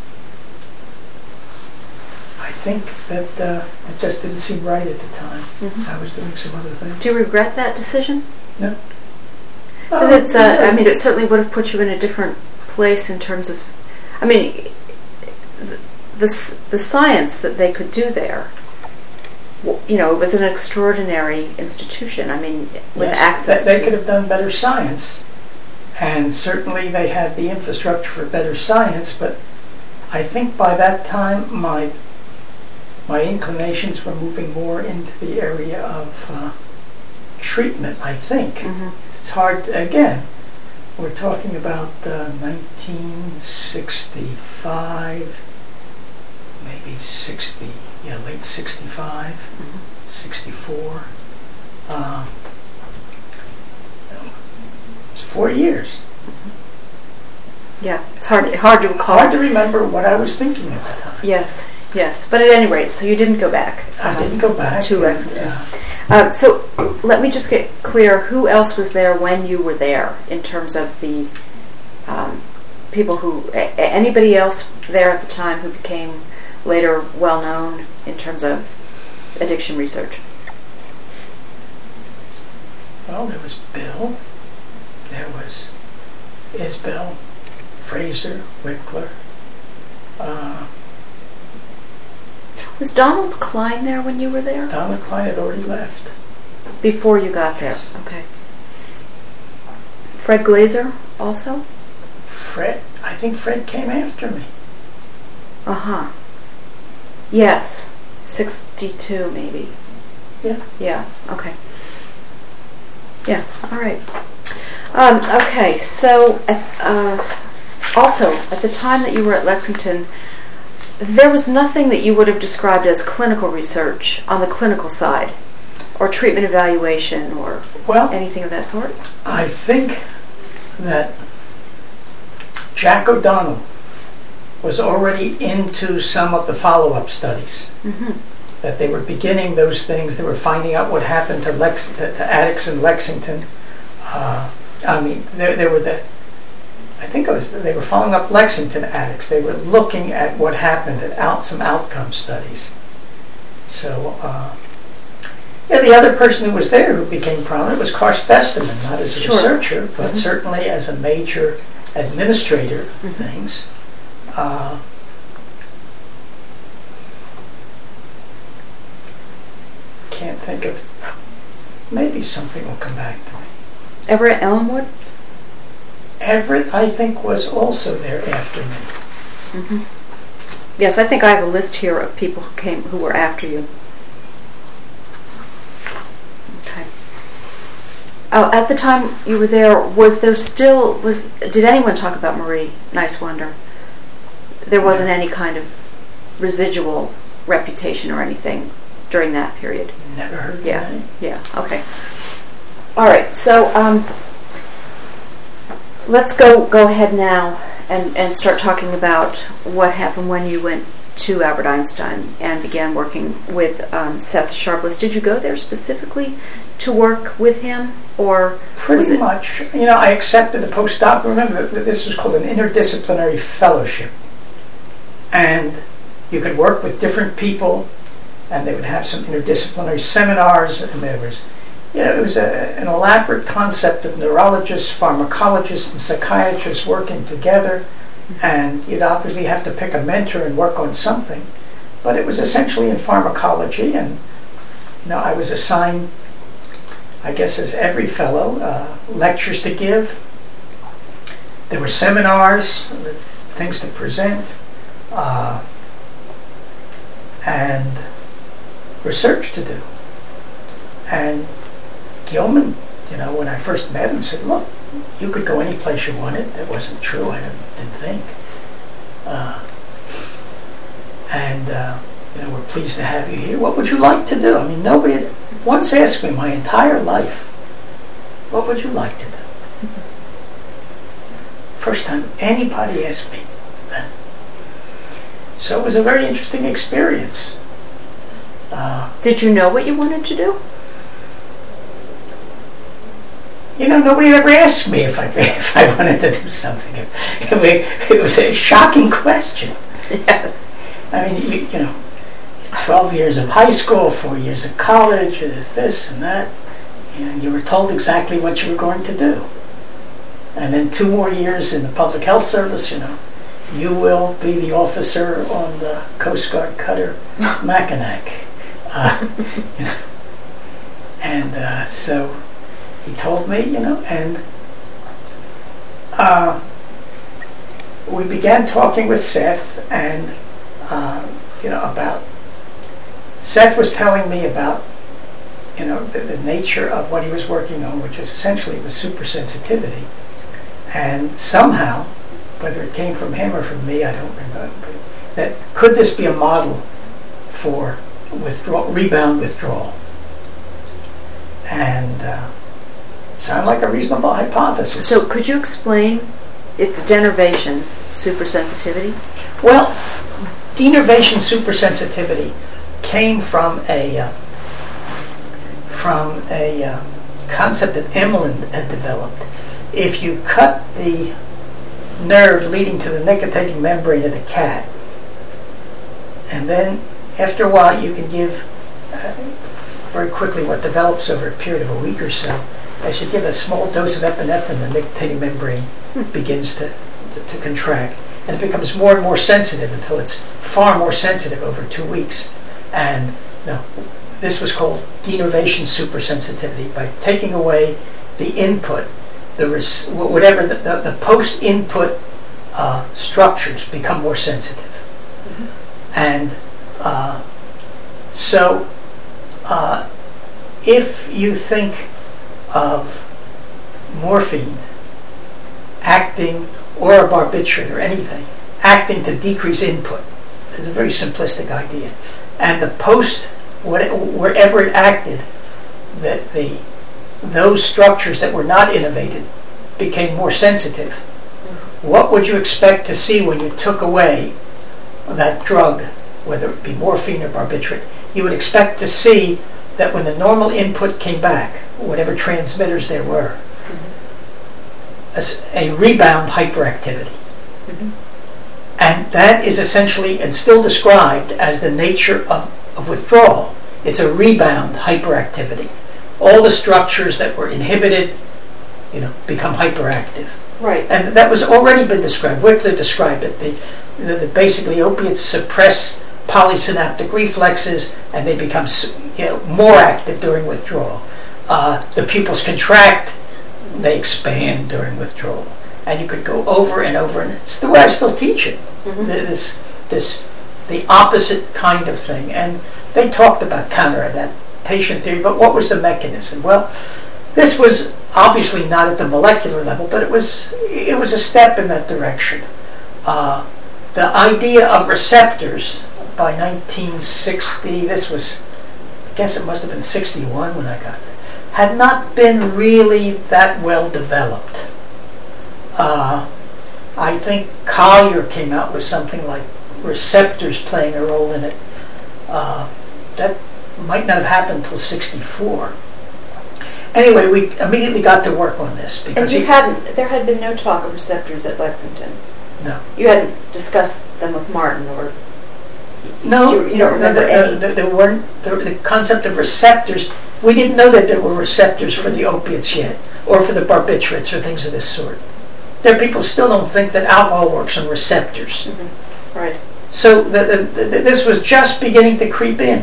I think that uh, it just didn't seem right at the time. Mm-hmm. I was doing some other things. Do you regret that decision? No. Because it's, uh, I mean, it certainly would have put you in a different place in terms of, I mean, the, the, the science that they could do there, you know, it was an extraordinary institution. I mean, with yes, access they, to... they could have done better science. And certainly they had the infrastructure for better science, but I think by that time my my inclinations were moving more into the area of uh, treatment, I think. Mm-hmm. It's hard to, again, we're talking about uh, nineteen sixty-five, maybe sixty, yeah, late sixty-five, mm-hmm. sixty-four. Uh, it's four years. Mm-hmm. Yeah, it's hard, hard to recall. Hard to remember what I was thinking at the time. Yes, yes. But at any rate, so you didn't go back. I um, didn't go back. To and, Lexington. Uh, Um, so let me just get clear, who else was there when you were there in terms of the um, people who, a- anybody else there at the time who became later well known in terms of addiction research? Well, there was Bill, there was Isbell, Fraser, Wickler. Uh, Was Donald Klein there when you were there? Donald Klein had already left. Before you got Yes. there? Okay. Fred Glazer also? Fred, I think Fred came after me. Uh-huh. Yes. sixty-two maybe. Yeah. Yeah, okay. Yeah, all right. Um, okay, so uh, also, at the time that you were at Lexington, there was nothing that you would have described as clinical research on the clinical side, or treatment evaluation, or Well, anything of that sort? I think that Jack O'Donnell was already into some of the follow-up studies. Mm-hmm. That they were beginning those things. They were finding out what happened to, Lex, to, to addicts in Lexington. Uh, I mean, they, they were the. I think it was they were following up Lexington addicts. They were looking at what happened at out some outcome studies. So, uh, yeah, the other person who was there who became prominent was Karsh Vesterman, not as a Sure. researcher, but Mm-hmm. certainly as a major administrator of Mm-hmm. things. Uh, can't think of. Maybe something will come back to me. Everett Ellenwood? Everett, I think, was also there after me. Mm-hmm. Yes, I think I have a list here of people who came, who were after you. Okay. Oh, at the time you were there, was there still was? Did anyone talk about Marie Nice-Wonder? There wasn't any kind of residual reputation or anything during that period. Never heard of Yeah. that. Yeah. Okay. All right. So um, let's go go ahead now and and start talking about what happened when you went to Albert Einstein and began working with um, Seth Sharpless. Did you go there specifically to work with him, or was Pretty it? much. You know, I accepted the postdoc. Remember that this was called an interdisciplinary fellowship. And you could work with different people, and they would have some interdisciplinary seminars, and there was, you know, it was a, an elaborate concept of neurologists, pharmacologists, and psychiatrists working together, and you'd obviously have to pick a mentor and work on something, but it was essentially in pharmacology, and, you know, I was assigned, I guess as every fellow, uh, lectures to give. There were seminars, things to present, uh, and research to do. And Gilman, you know, when I first met him, said, look, you could go any place you wanted. That wasn't true, I didn't, didn't think. Uh, and, uh, you know, we're pleased to have you here. What would you like to do? I mean, nobody had once asked me my entire life, what would you like to do? First time anybody asked me that. So it was a very interesting experience. Uh, Did you know what you wanted to do? you know, nobody ever asked me if I if I wanted to do something. It, it, it was a shocking question. Yes. I mean, you, you know, twelve years of high school, four years of college, there's this and that. And you were told exactly what you were going to do. And then two more years in the public health service, you know. You will be the officer on the Coast Guard cutter Mackinac. Uh, you know. And uh, so he told me, you know, and uh, we began talking with Seth, and uh, you know, about Seth was telling me about, you know, the, the nature of what he was working on, which was essentially was supersensitivity, and somehow, whether it came from him or from me, I don't remember, that could this be a model for withdrawal, rebound withdrawal? And uh, sounded like a reasonable hypothesis. So could you explain its denervation, supersensitivity? Well, denervation supersensitivity came from a uh, from a uh, concept that Emlyn had developed. If you cut the nerve leading to the nicotinic membrane of the cat. And then after a while you can give uh, very quickly what develops over a period of a week or so. As you give a small dose of epinephrine, the nicotinic membrane begins to, to, to contract. And it becomes more and more sensitive until it's far more sensitive over two weeks. And you know, this was called denervation supersensitivity. By taking away the input, the res- whatever the, the, the post-input uh, structures become more sensitive. Mm-hmm. And uh, so uh, if you think of morphine acting, or a barbiturate or anything, acting to decrease input. It's a very simplistic idea. And the post, wherever it acted, the, the, those structures that were not innervated became more sensitive. What would you expect to see when you took away that drug, whether it be morphine or barbiturate? You would expect to see that when the normal input came back, whatever transmitters there were, A, a rebound hyperactivity. Mm-hmm. And that is essentially and still described as the nature of, of withdrawal. It's a rebound hyperactivity. All the structures that were inhibited, you know, become hyperactive. Right. And that was already been described. Wickler described it. They, the, the, basically, opiates suppress polysynaptic reflexes, and they become, you know, more active during withdrawal. Uh, the pupils contract. They expand during withdrawal, and you could go over and over, and it's the way I still teach it. Mm-hmm. This, this, the opposite kind of thing. And they talked about counter-adaptation theory, but what was the mechanism? Well, this was obviously not at the molecular level, but it was, it was a step in that direction. Uh, the idea of receptors by nineteen sixty, this was, I guess it must have been sixty-one when I got there, had not been really that well developed. Uh, I think Collier came out with something like receptors playing a role in it. Uh, that might not have happened until sixty-four. Anyway, we immediately got to work on this. Because and you hadn't, there had been no talk of receptors at Lexington. No. You hadn't discussed them with Martin, or no, you, you don't remember the, any? The, the, there weren't, the, the concept of receptors, we didn't know that there were receptors for the opiates yet, or for the barbiturates, or things of this sort. There are people who still don't think that alcohol works on receptors. Mm-hmm. Right. So the, the, the, this was just beginning to creep in.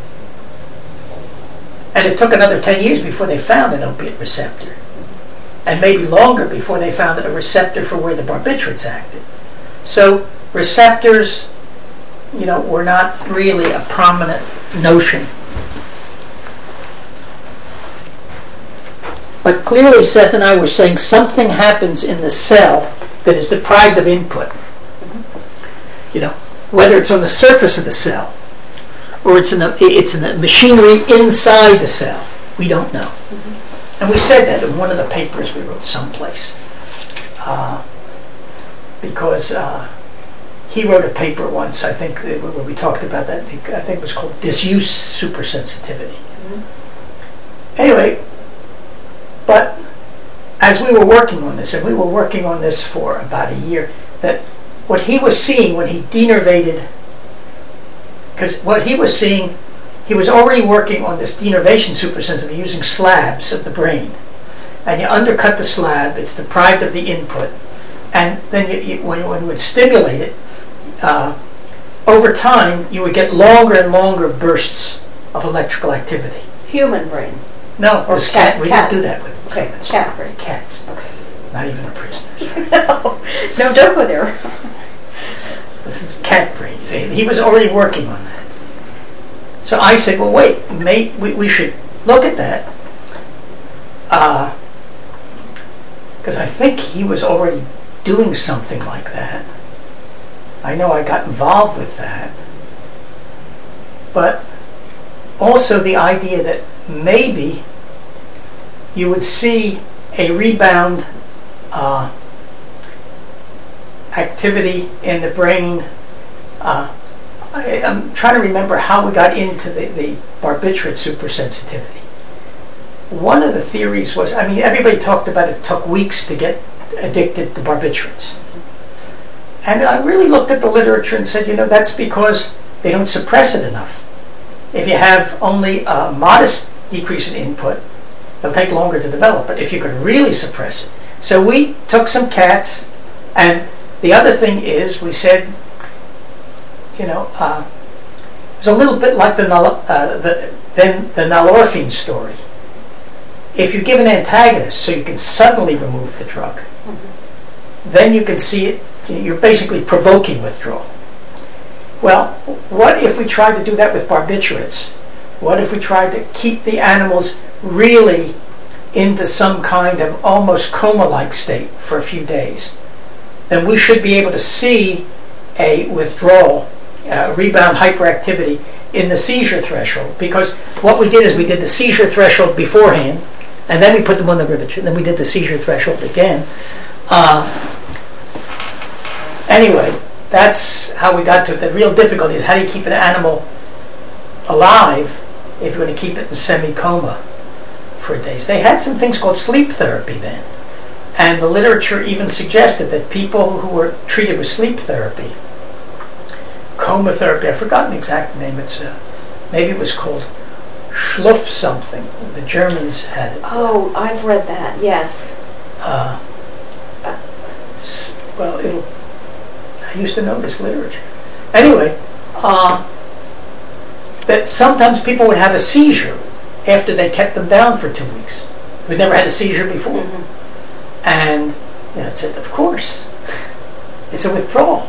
And it took another ten years before they found an opiate receptor. And maybe longer before they found a receptor for where the barbiturates acted. So receptors, you know, were not really a prominent notion. But clearly Seth and I were saying something happens in the cell that is deprived of input. You know, whether it's on the surface of the cell or it's in the, it's in the machinery inside the cell, we don't know. Mm-hmm. And we said that in one of the papers we wrote someplace. Uh, because uh, he wrote a paper once, I think, where we talked about that. I think it was called Disuse Supersensitivity. Mm-hmm. Anyway, but as we were working on this, and we were working on this for about a year, that what he was seeing when he denervated, because what he was seeing, he was already working on this denervation supersensitivity using slabs of the brain. And you undercut the slab, it's deprived of the input, and then you, you, when, when you would stimulate it, uh, over time you would get longer and longer bursts of electrical activity. Human brain? No, or this cat, cat, we cat. didn't do that with okay, humans. Cat brain. Cats. Okay. Not even prisoners. no, no, don't go there. This is cat brains. He was already working on that. So I said, well, wait, may, we, we should look at that. Because uh, I think he was already doing something like that. I know I got involved with that. But also the idea that maybe you would see a rebound uh, activity in the brain. Uh, I, I'm trying to remember how we got into the, the barbiturate supersensitivity. One of the theories was, I mean, everybody talked about it took weeks to get addicted to barbiturates. And I really looked at the literature and said, you know, that's because they don't suppress it enough. If you have only a modest decrease in input, it'll take longer to develop. But if you could really suppress it. So we took some cats, and the other thing is we said, you know, uh, it was a little bit like the, uh, the, then the nalorphine story. If you give an antagonist so you can suddenly remove the drug, mm-hmm. then you can see it, you're basically provoking withdrawal. Well, what if we tried to do that with barbiturates? What if we tried to keep the animals really into some kind of almost coma-like state for a few days? Then we should be able to see a withdrawal, uh, rebound hyperactivity in the seizure threshold. Because what we did is we did the seizure threshold beforehand, and then we put them on the barbiturate, and then we did the seizure threshold again. Uh, anyway, that's how we got to it. The real difficulty is how do you keep an animal alive if you're going to keep it in semi-coma for days. They had some things called sleep therapy then. And the literature even suggested that people who were treated with sleep therapy, coma therapy, I've forgotten the exact name, it's uh, maybe it was called Schluff something. The Germans had it. Oh, I've read that, yes. Uh, well, it'll, I used to know this literature. Anyway, uh, that sometimes people would have a seizure after they kept them down for two weeks. We'd never had a seizure before. Mm-hmm. And you know, it said, of course, it's a withdrawal.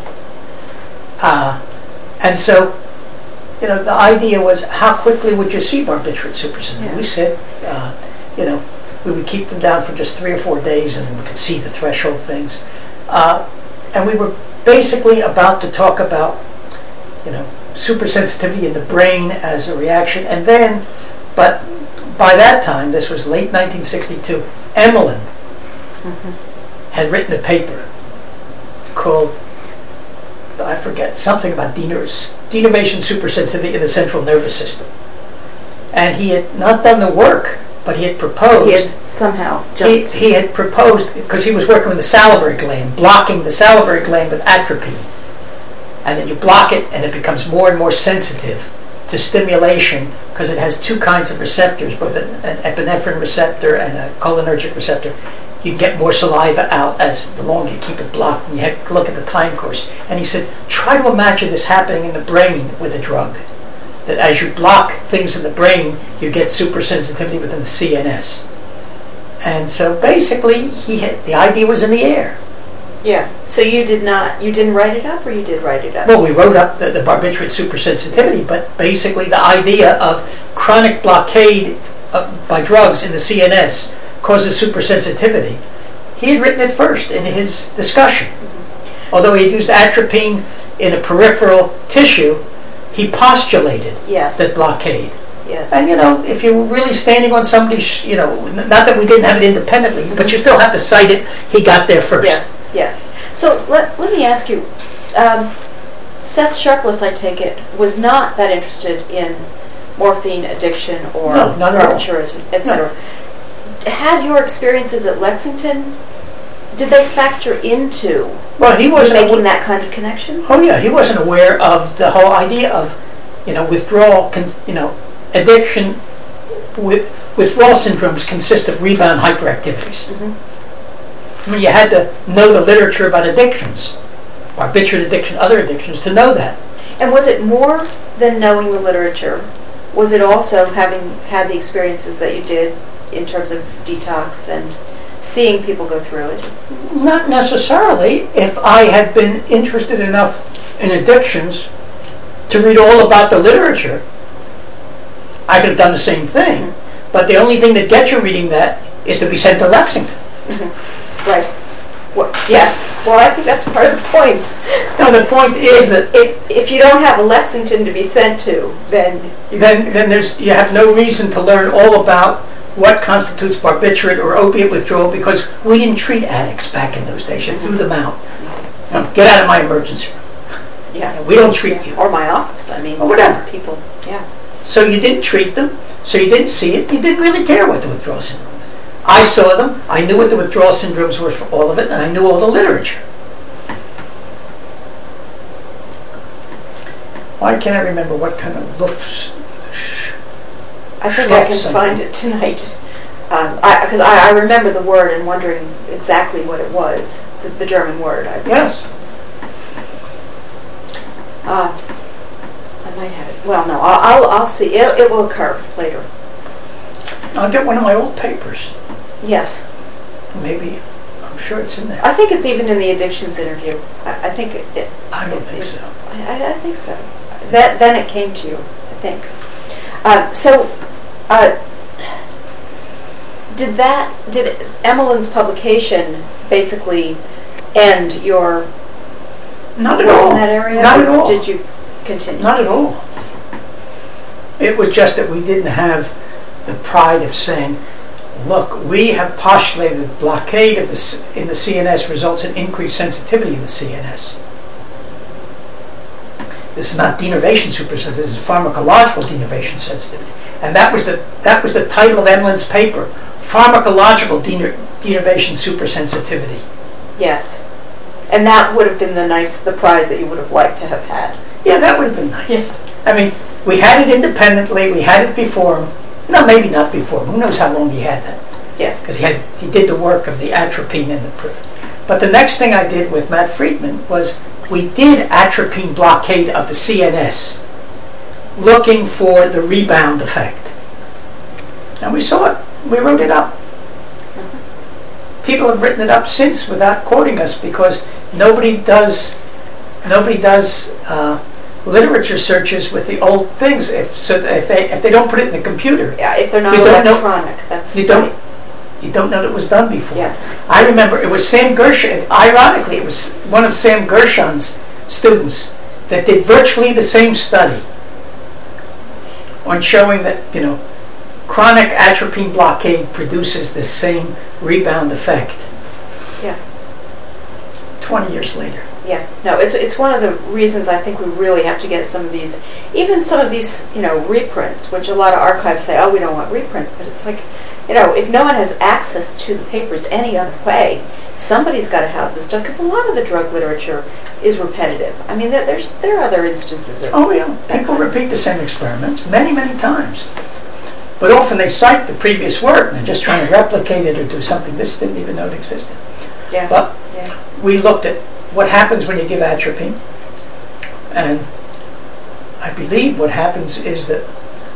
Uh, and so, you know, the idea was how quickly would you see barbiturate supersensitivity? Yeah. We said, uh, you know, we would keep them down for just three or four days and we could see the threshold things. Uh, and we were basically about to talk about, you know, supersensitivity in the brain as a reaction. And then, but by that time, this was late nineteen sixty-two, Emelin mm-hmm. had written a paper called, I forget, something about denervation supersensitivity in the central nervous system. And he had not done the work, but he had proposed. He had somehow jumped. He, he had proposed, because he was working with the salivary gland, blocking the salivary gland with atropine. And then you block it, and it becomes more and more sensitive to stimulation, because it has two kinds of receptors, both an, an epinephrine receptor and a cholinergic receptor. You can get more saliva out as the longer you keep it blocked, and you have to look at the time course. And he said, try to imagine this happening in the brain with a drug. That as you block things in the brain, you get supersensitivity within the C N S. And so basically, he had, the idea was in the air. Yeah. So you did not, you didn't write it up, or you did write it up? Well, we wrote up the, the barbiturate supersensitivity, but basically the idea of chronic blockade of, by drugs in the C N S causes supersensitivity. He had written it first in his discussion. Mm-hmm. Although he had used atropine in a peripheral tissue, he postulated yes. that blockade. Yes. And you know, if you're really standing on somebody's, you know, n- not that we didn't have it independently, mm-hmm. but you still have to cite it. He got there first. Yeah, yeah. So let, let me ask you, um, Seth Sharpless, I take it, was not that interested in morphine addiction or no, not at all. barbiturate, et cetera. No. Had your experiences at Lexington, did they factor into well, he wasn't making awa- that kind of connection? Oh yeah, he wasn't aware of the whole idea of, you know, withdrawal. Con- you know, addiction with withdrawal syndromes consist of rebound hyperactivities. Mm-hmm. I mean, you had to know the literature about addictions, barbiturate addiction, other addictions, to know that. And was it more than knowing the literature? Was it also having had the experiences that you did in terms of detox and seeing people go through it? Not necessarily. If I had been interested enough in addictions to read all about the literature, I could have done the same thing. Mm-hmm. But the only thing that gets you reading that is to be sent to Lexington. Mm-hmm. Right. Well, yes. Well, I think that's part of the point. No, the point is that if if you don't have a Lexington to be sent to, then you then then there's you have no reason to learn all about what constitutes barbiturate or opiate withdrawal, because we didn't treat addicts back in those days. You threw them out. You know, get out of my emergency room. Yeah. You know, we don't treat yeah. you. Or my office. I mean, or whatever. People. Yeah. So you didn't treat them. So you didn't see it. You didn't really care what the withdrawal syndrome was. I saw them. I knew what the withdrawal syndromes were for all of it, and I knew all the literature. Why can't I remember what kind of Luft's? I think I can find it tonight. Um, Because I, I, I remember the word and wondering exactly what it was, the, the German word. I Yes. Uh, I might have it. Well, no, I'll, I'll, I'll see. It, it will occur later. I'll get one of my old papers. Yes. Maybe. I'm sure it's in there. I think it's even in the addictions interview. I, I think it, it. I don't it, think it, so. I, I think so. That then it came to you. I think. Uh, so, uh, did that did Emmelin's publication basically end your Not at work all. in that area? Not or at all. Did you continue? Not at all. It was just that we didn't have the pride of saying, look, we have postulated that blockade of the, in the C N S results in increased sensitivity in the C N S. This is not denervation supersensitivity, this is pharmacological denervation sensitivity. And that was the, that was the title of Emmelin's paper, Pharmacological dener, Denervation Supersensitivity. Yes. And that would have been the nice, the prize that you would have liked to have had. Yeah, that would have been nice. Yeah. I mean, we had it independently, we had it before him. No, maybe not before him. Who knows how long he had that? Yes. Because he had he did the work of the atropine and the proof. But the next thing I did with Matt Friedman was we did atropine blockade of the C N S, looking for the rebound effect. And we saw it. We wrote it up. People have written it up since without quoting us because nobody does nobody does uh, literature searches with the old things. If so, if they if they don't put it in the computer, Yeah, if they're not You don't know- electronic, that's you right. don't you don't know that it was done before. Yes. I remember it was Sam Gershon. Ironically, it was one of Sam Gershon's students that did virtually the same study on showing that, you know, chronic atropine blockade produces the same rebound effect. Yeah. twenty years later. Yeah, no, it's it's one of the reasons I think we really have to get some of these, even some of these, you know, reprints, which a lot of archives say, oh, we don't want reprints, but it's like, you know, if no one has access to the papers any other way, somebody's got to house this stuff, because a lot of the drug literature is repetitive. I mean, there, there's there are other instances of... Oh, yeah. People repeat the same experiments many, many times. But often they cite the previous work, and they're just trying to replicate it or do something this didn't even know it existed. Yeah, But yeah. we looked at what happens when you give atropine, and I believe what happens is that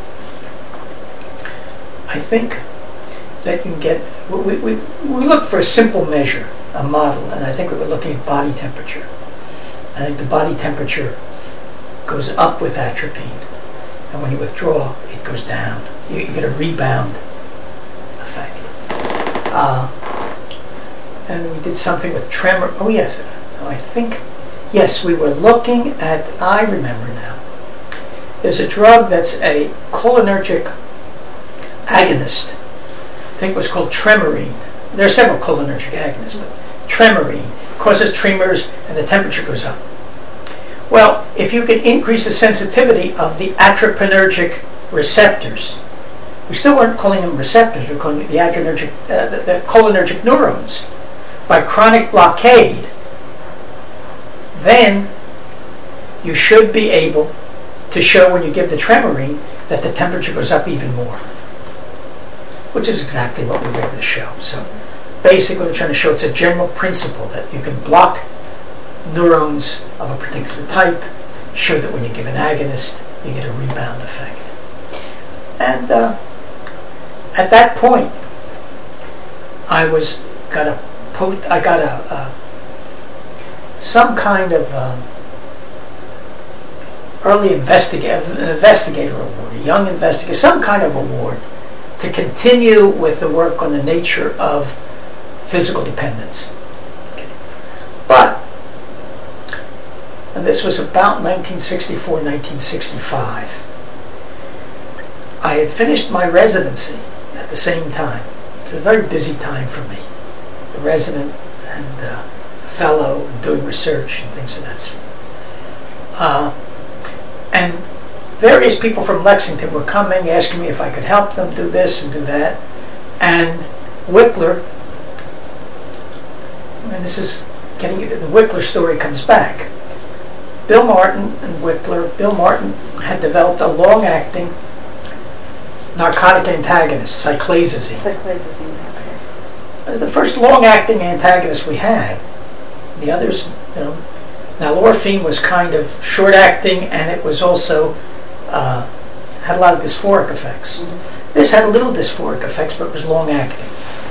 I think that you can get, we, we, we looked for a simple measure, a model, and I think we were looking at body temperature. I think the body temperature goes up with atropine, and when you withdraw, it goes down. You, you get a rebound effect. Uh, and we did something with tremor. Oh, yes. I think, yes, we were looking at, I remember now, there's a drug that's a cholinergic agonist. I think it was called Tremorine. There are several cholinergic agonists, but Tremorine causes tremors and the temperature goes up. Well, if you can increase the sensitivity of the atropinergic receptors, we still weren't calling them receptors, we were calling it the adrenergic, uh, the, the cholinergic neurons, by chronic blockade, then you should be able to show when you give the Tremorine that the temperature goes up even more, which is exactly what we were able to show. So basically we're trying to show it's a general principle that you can block neurons of a particular type, show that when you give an agonist you get a rebound effect. And uh, at that point I was got a po- I got a, a some kind of um, early investigator, an investigator award, a young investigator, some kind of award to continue with the work on the nature of physical dependence. Okay. But, and this was about nineteen sixty-four, nineteen sixty-five, I had finished my residency at the same time. It was a very busy time for me, a resident and uh, fellow and doing research and things of that sort. Uh, and various people from Lexington were coming, asking me if I could help them do this and do that. And Wickler, and this is getting, the Wickler story comes back. Bill Martin and Wickler. Bill Martin had developed a long-acting narcotic antagonist, cyclazazine. Cyclazazine, okay. It was the first long-acting antagonist we had. The others, you know, nalorphine was kind of short-acting, and it was also uh, had a lot of dysphoric effects. Mm-hmm. This had little dysphoric effects, but it was long-acting.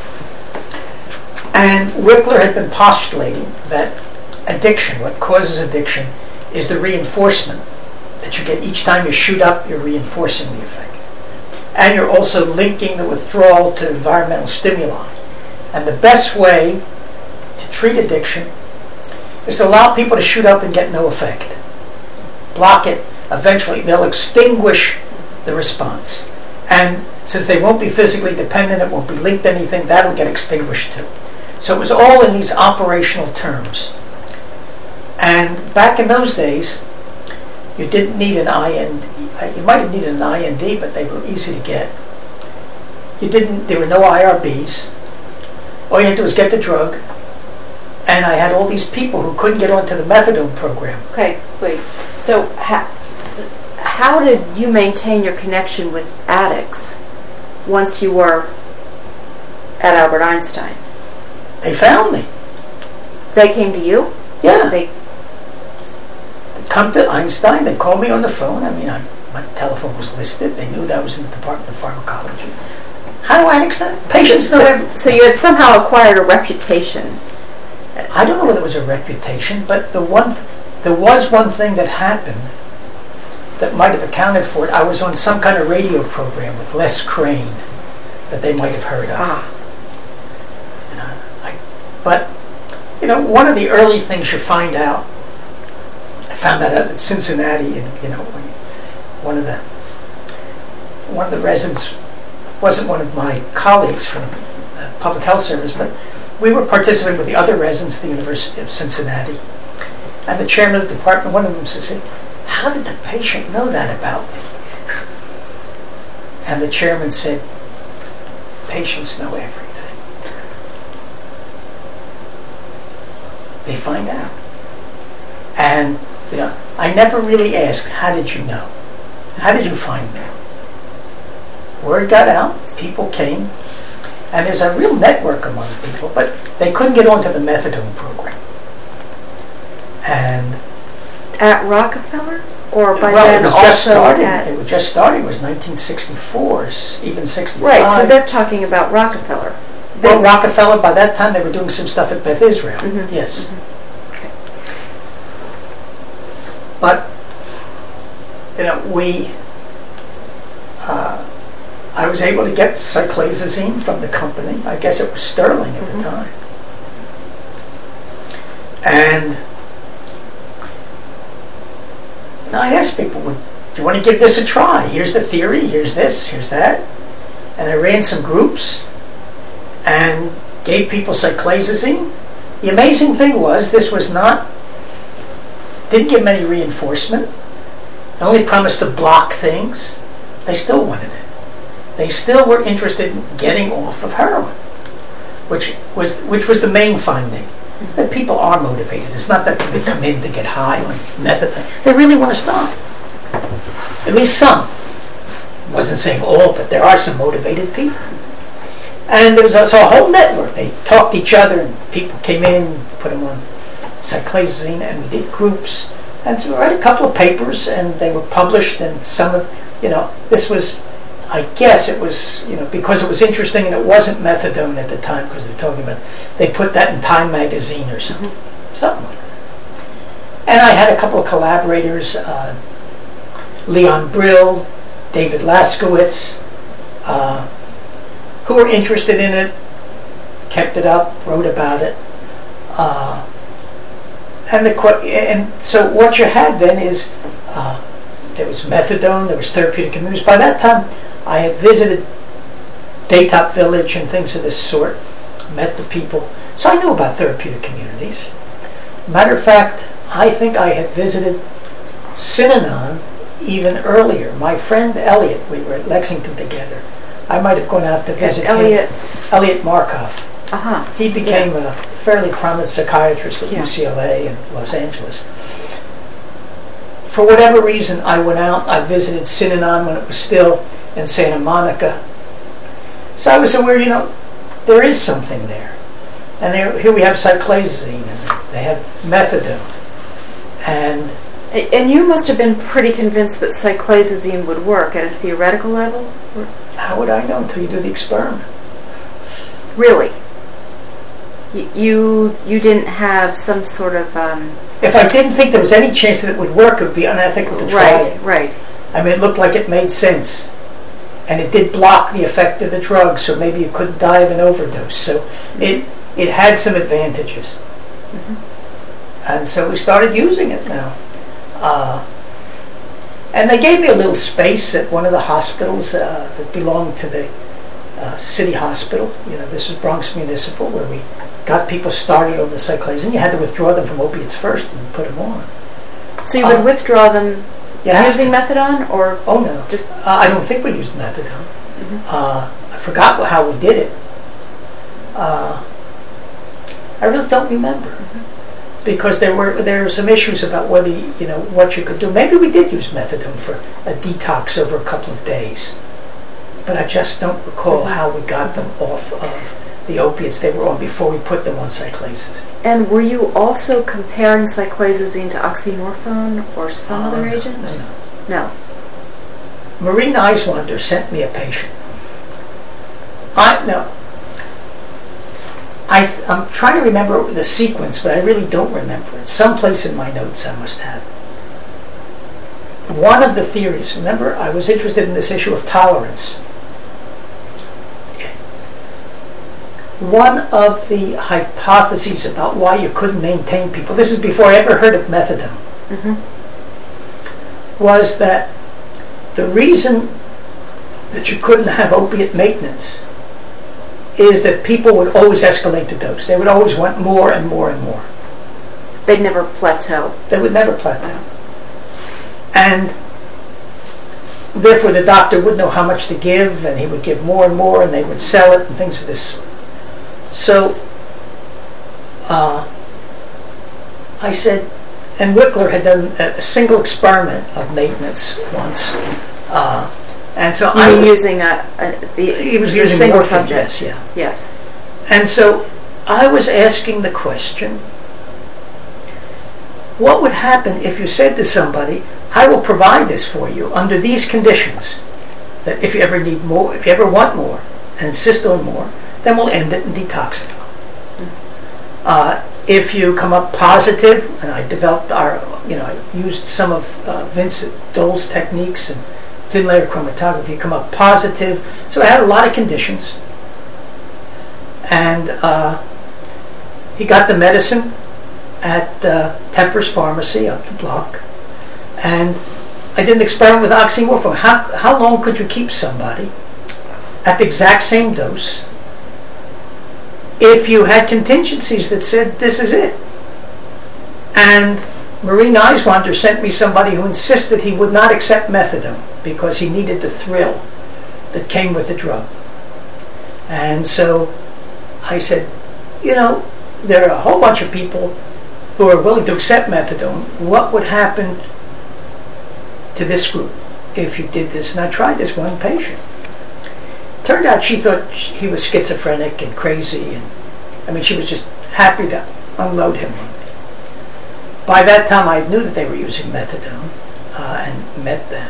And Wickler had been postulating that addiction, what causes addiction, is the reinforcement that you get each time you shoot up. You're reinforcing the effect, and you're also linking the withdrawal to environmental stimuli. And the best way to treat addiction is to allow people to shoot up and get no effect. Block it. Eventually, they'll extinguish the response. And since they won't be physically dependent, it won't be linked to anything, that'll get extinguished too. So it was all in these operational terms. And back in those days, you didn't need an I N D. You might have needed an I N D, but they were easy to get. You didn't. There were no I R Bs. All you had to do was get the drug. And I had all these people who couldn't get onto the methadone program. Okay, wait. So how, how did you maintain your connection with addicts once you were at Albert Einstein? They found me. They came to you? Yeah. They come to Einstein. They called me on the phone. I mean, I, my telephone was listed. They knew that I was in the Department of Pharmacology. How do addicts know? Patients so, know. so, so you had somehow acquired a reputation. I don't know whether it was a reputation, but the one, there was one thing that happened that might have accounted for it. I was on some kind of radio program with Les Crane that they might have heard of. Ah. You know, I, but, you know, one of the early things you find out, I found that out at Cincinnati, and you know, when one of the one of the residents wasn't one of my colleagues from the Public Health Service, but we were participating with the other residents at the University of Cincinnati. And the chairman of the department, one of them said, "How did the patient know that about me?" And the chairman said, "Patients know everything. They find out." And, you know, I never really asked, "How did you know? How did you find me?" Word got out, people came, and there's a real network among people, but they couldn't get onto the methadone program. And At Rockefeller? Or by well, then it was also just starting. at... It was just starting. It was nineteen sixty-four, even sixty-five. Right, so they're talking about Rockefeller. Well, Vince. Rockefeller, by that time, they were doing some stuff at Beth Israel. Mm-hmm. Yes. Mm-hmm. Okay. But, you know, we... Uh, I was able to get cyclazazine from the company. I guess it was Sterling at Mm-hmm. the time. And... And I asked people, "Do you want to give this a try? Here's the theory, here's this, here's that." And I ran some groups and gave people cyclazazine. The amazing thing was, this was not, didn't give them any reinforcement. It only promised to block things. They still wanted it. They still were interested in getting off of heroin, which was which was the main finding. That people are motivated. It's not that they come in to get high on method. They really want to stop. At least some. I wasn't saying all, but there are some motivated people. And there was also a whole network. They talked to each other, and people came in, put them on cyclazazine, and we did groups. And so we read a couple of papers, and they were published, and some of, you know, this was, I guess it was, you know, because it was interesting and it wasn't methadone at the time, because they were talking about, they put that in Time magazine or something, something like that. And I had a couple of collaborators, uh, Leon Brill, David Laskowitz, uh, who were interested in it, kept it up, wrote about it. Uh, and the and so what you had then is, uh, there was methadone, there was therapeutic communities. By that time, I had visited Daytop Village and things of this sort, met the people, so I knew about therapeutic communities. Matter of fact, I think I had visited Synanon even earlier. My friend Elliot, we were at Lexington together. I might have gone out to visit him. Elliot's. Elliot Markoff. Uh-huh. He became yeah. a fairly prominent psychiatrist at yeah. U C L A and Los Angeles. for whatever reason, I went out, I visited Synanon when it was still in Santa Monica. So I was aware, you know, there is something there. And there, here we have cyclazazine, and they have methadone. And And you must have been pretty convinced that cyclazazine would work at a theoretical level? Or how would I know until you do the experiment? really? You, you you didn't have some sort of... Um, If I didn't think there was any chance that it would work, it would be unethical to try right, it. right. I mean, it looked like it made sense. And it did block the effect of the drug, so maybe you couldn't die of an overdose. So mm-hmm. it, it had some advantages. Mm-hmm. And so we started using it now. Uh, and they gave me a little space at one of the hospitals uh, that belonged to the uh, city hospital. You know, this was Bronx Municipal, where we got people started on the cyclazine. You had to withdraw them from opiates first and put them on. So you would uh, withdraw them yeah, using methadone, or oh no, just? Uh, I don't think we used methadone. Mm-hmm. uh, I forgot how we did it. Uh, I really don't remember. Mm-hmm. Because there were there were some issues about whether you know what you could do. Maybe we did use methadone for a detox over a couple of days, but I just don't recall mm-hmm. how we got them off of the opiates they were on before we put them on cyclazazine. And were you also comparing cyclazazine to oxymorphone or some uh, other no, agent? No, no. No. Marie Neiswander sent me a patient. I no. I, I'm trying to remember the sequence, but I really don't remember it. Someplace in my notes I must have. One of the theories, remember, I was interested in this issue of tolerance. One of the hypotheses about why you couldn't maintain people, this is before I ever heard of methadone, mm-hmm. was that the reason that you couldn't have opiate maintenance is that people would always escalate the dose. They would always want more and more and more. They'd never plateau. They would never plateau. And therefore the doctor would know how much to give, and he would give more and more, and they would sell it and things of this sort. So uh, I said, and Wickler had done a single experiment of maintenance once. Uh, And so you I mean using a, a the, he was the using single morphine, subject? Yes, yeah. Yes. And so I was asking the question: what would happen if you said to somebody, "I will provide this for you under these conditions. That if you ever need more, if you ever want more, and insist on more, then we'll end it and detoxify." Mm-hmm. Uh, if you come up positive, and I developed our, you know, I used some of uh, Vincent Dole's techniques and thin layer chromatography, you come up positive. So I had a lot of conditions. And uh, he got the medicine at uh, Tepper's Pharmacy up the block. And I did an experiment with oxymorphone. How, how long could you keep somebody at the exact same dose if you had contingencies that said, this is it? And Marie Neiswander sent me somebody who insisted he would not accept methadone because he needed the thrill that came with the drug. And so I said, you know, there are a whole bunch of people who are willing to accept methadone. What would happen to this group if you did this? And I tried this one patient. Turned out she thought he was schizophrenic and crazy, and I mean, she was just happy to unload him on me. By that time, I knew that they were using methadone uh, and met them.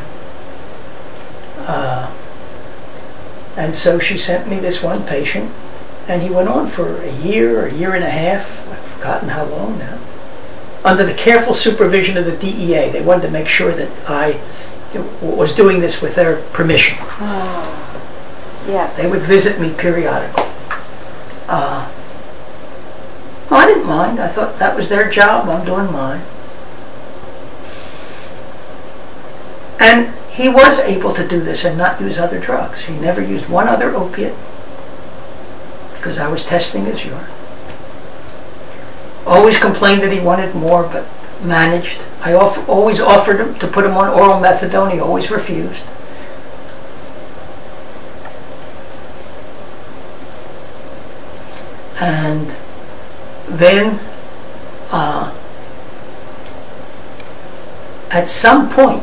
Uh, and so she sent me this one patient, and he went on for a year or a year and a half, I've forgotten how long now, under the careful supervision of the D E A. They wanted to make sure that I was doing this with their permission. Oh, yes. They would visit me periodically. Uh, I didn't mind. I thought that was their job. I'm doing mine. And he was able to do this and not use other drugs. He never used one other opiate because I was testing his urine. Always complained that he wanted more, but managed. I off- always offered him to put him on oral methadone. He always refused. And then uh, at some point,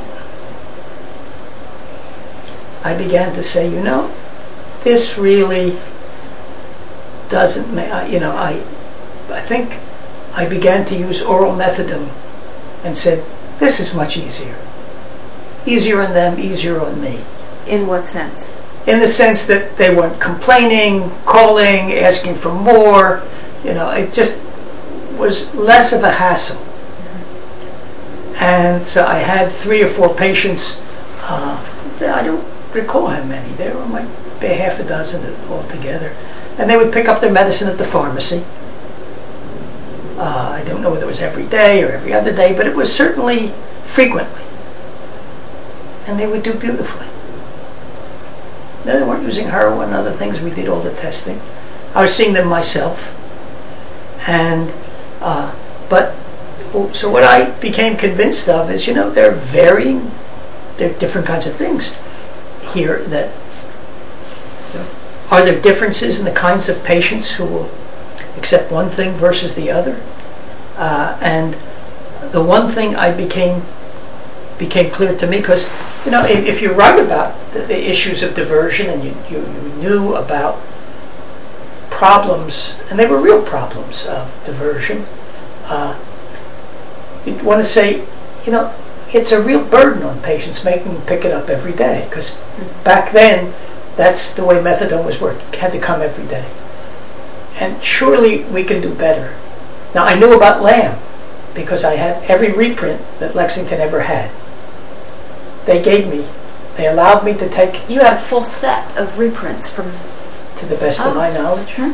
I began to say, you know, this really doesn't make, you know, I, I think I began to use oral methadone and said, this is much easier. Easier on them, easier on me. In what sense? In the sense that they weren't complaining, calling, asking for more. You know, it just was less of a hassle. Mm-hmm. And so I had three or four patients. Uh, I don't recall how many. There were like a half a dozen altogether. And they would pick up their medicine at the pharmacy. Uh, I don't know whether it was every day or every other day, but it was certainly frequently. And they would do beautifully. They weren't using heroin and other things. We did all the testing. I was seeing them myself. And, uh, but, so what I became convinced of is, you know, there are varying, there are different kinds of things here that, you know, are there differences in the kinds of patients who will accept one thing versus the other? Uh, and the one thing I became became clear to me, because, you know, if, if you write about the, the issues of diversion and you, you, you knew about problems, and they were real problems of diversion, uh, you'd want to say, you know, it's a real burden on patients making them pick it up every day, because back then, that's the way methadone was working. It had to come every day. And surely we can do better. Now, I knew about LAM because I had every reprint that Lexington ever had. They gave me, they allowed me to take... You had a full set of reprints from... To the best oh. of my knowledge. Hmm?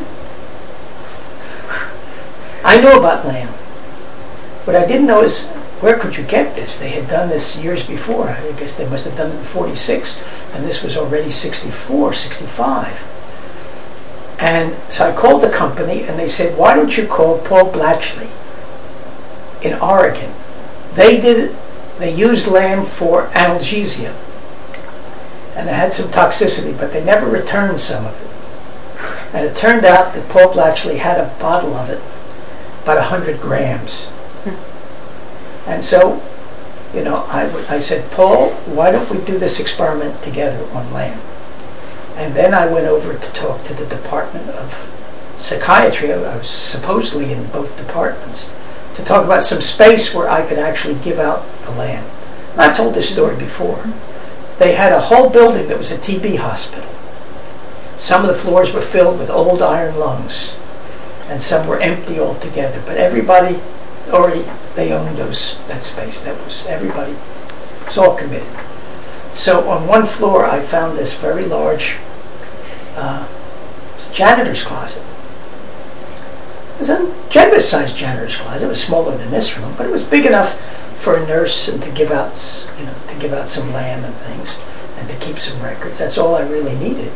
I knew about LAM. What I didn't know is, where could you get this? They had done this years before. I guess they must have done it in forty-six, and this was already sixty-four, sixty-five. And so I called the company, and they said, why don't you call Paul Blatchley in Oregon? They did, they used LAM for analgesia, and they had some toxicity, but they never returned some of it. And it turned out that Paul Blatchley had a bottle of it, about one hundred grams. And so, you know, I, w- I said, Paul, why don't we do this experiment together on LAM? And then I went over to talk to the Department of Psychiatry. I was supposedly in both departments to talk about some space where I could actually give out the LAM. I've told this story before. They had a whole building that was a T B hospital. Some of the floors were filled with old iron lungs, and some were empty altogether. But everybody already, they owned those that space. That was everybody. It was all committed. So on one floor, I found this very large uh, janitor's closet. It was a generous-sized janitor's closet. It was smaller than this room, but it was big enough for a nurse and to give out, you know, to give out some LAM and things, and to keep some records. That's all I really needed.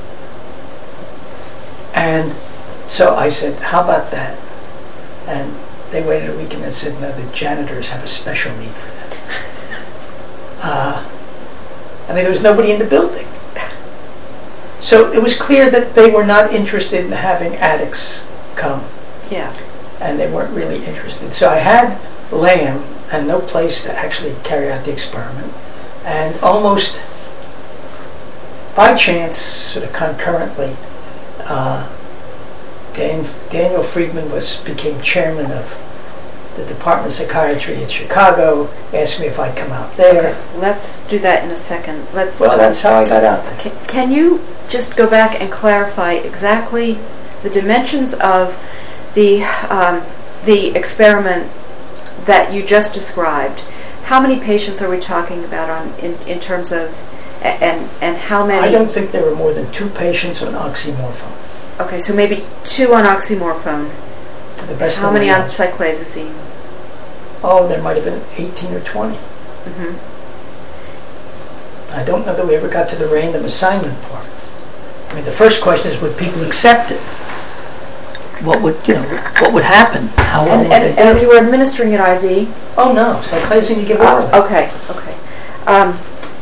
And so I said, "How about that?" And they waited a week and then said, "No, the janitors have a special need for that." Uh, I mean, there was nobody in the building. So it was clear that they were not interested in having addicts come. Yeah. And they weren't really interested. So I had LAM and no place to actually carry out the experiment. And almost by chance, sort of concurrently, uh, Dan, Daniel Friedman was became chairman of the Department of Psychiatry in Chicago, asked me if I'd come out there. Okay, let's do that in a second. Let's. Well, that's how I got out there. Can, can you just go back and clarify exactly the dimensions of the um, the experiment that you just described? How many patients are we talking about on in, in terms of, and and how many? I don't think there were more than two patients on oxymorphone. Okay, so maybe two on oxymorphone. To the best How of my many on knowledge. cyclazazine? Oh, there might have been eighteen or twenty. Mm-hmm. I don't know that we ever got to the random assignment part. I mean, the first question is, would people accept it? What would, you know, what would happen? How long And, would and, they and do? you were administering it I V? Oh, no. Cyclazine you give orally. Uh, okay, okay. Um,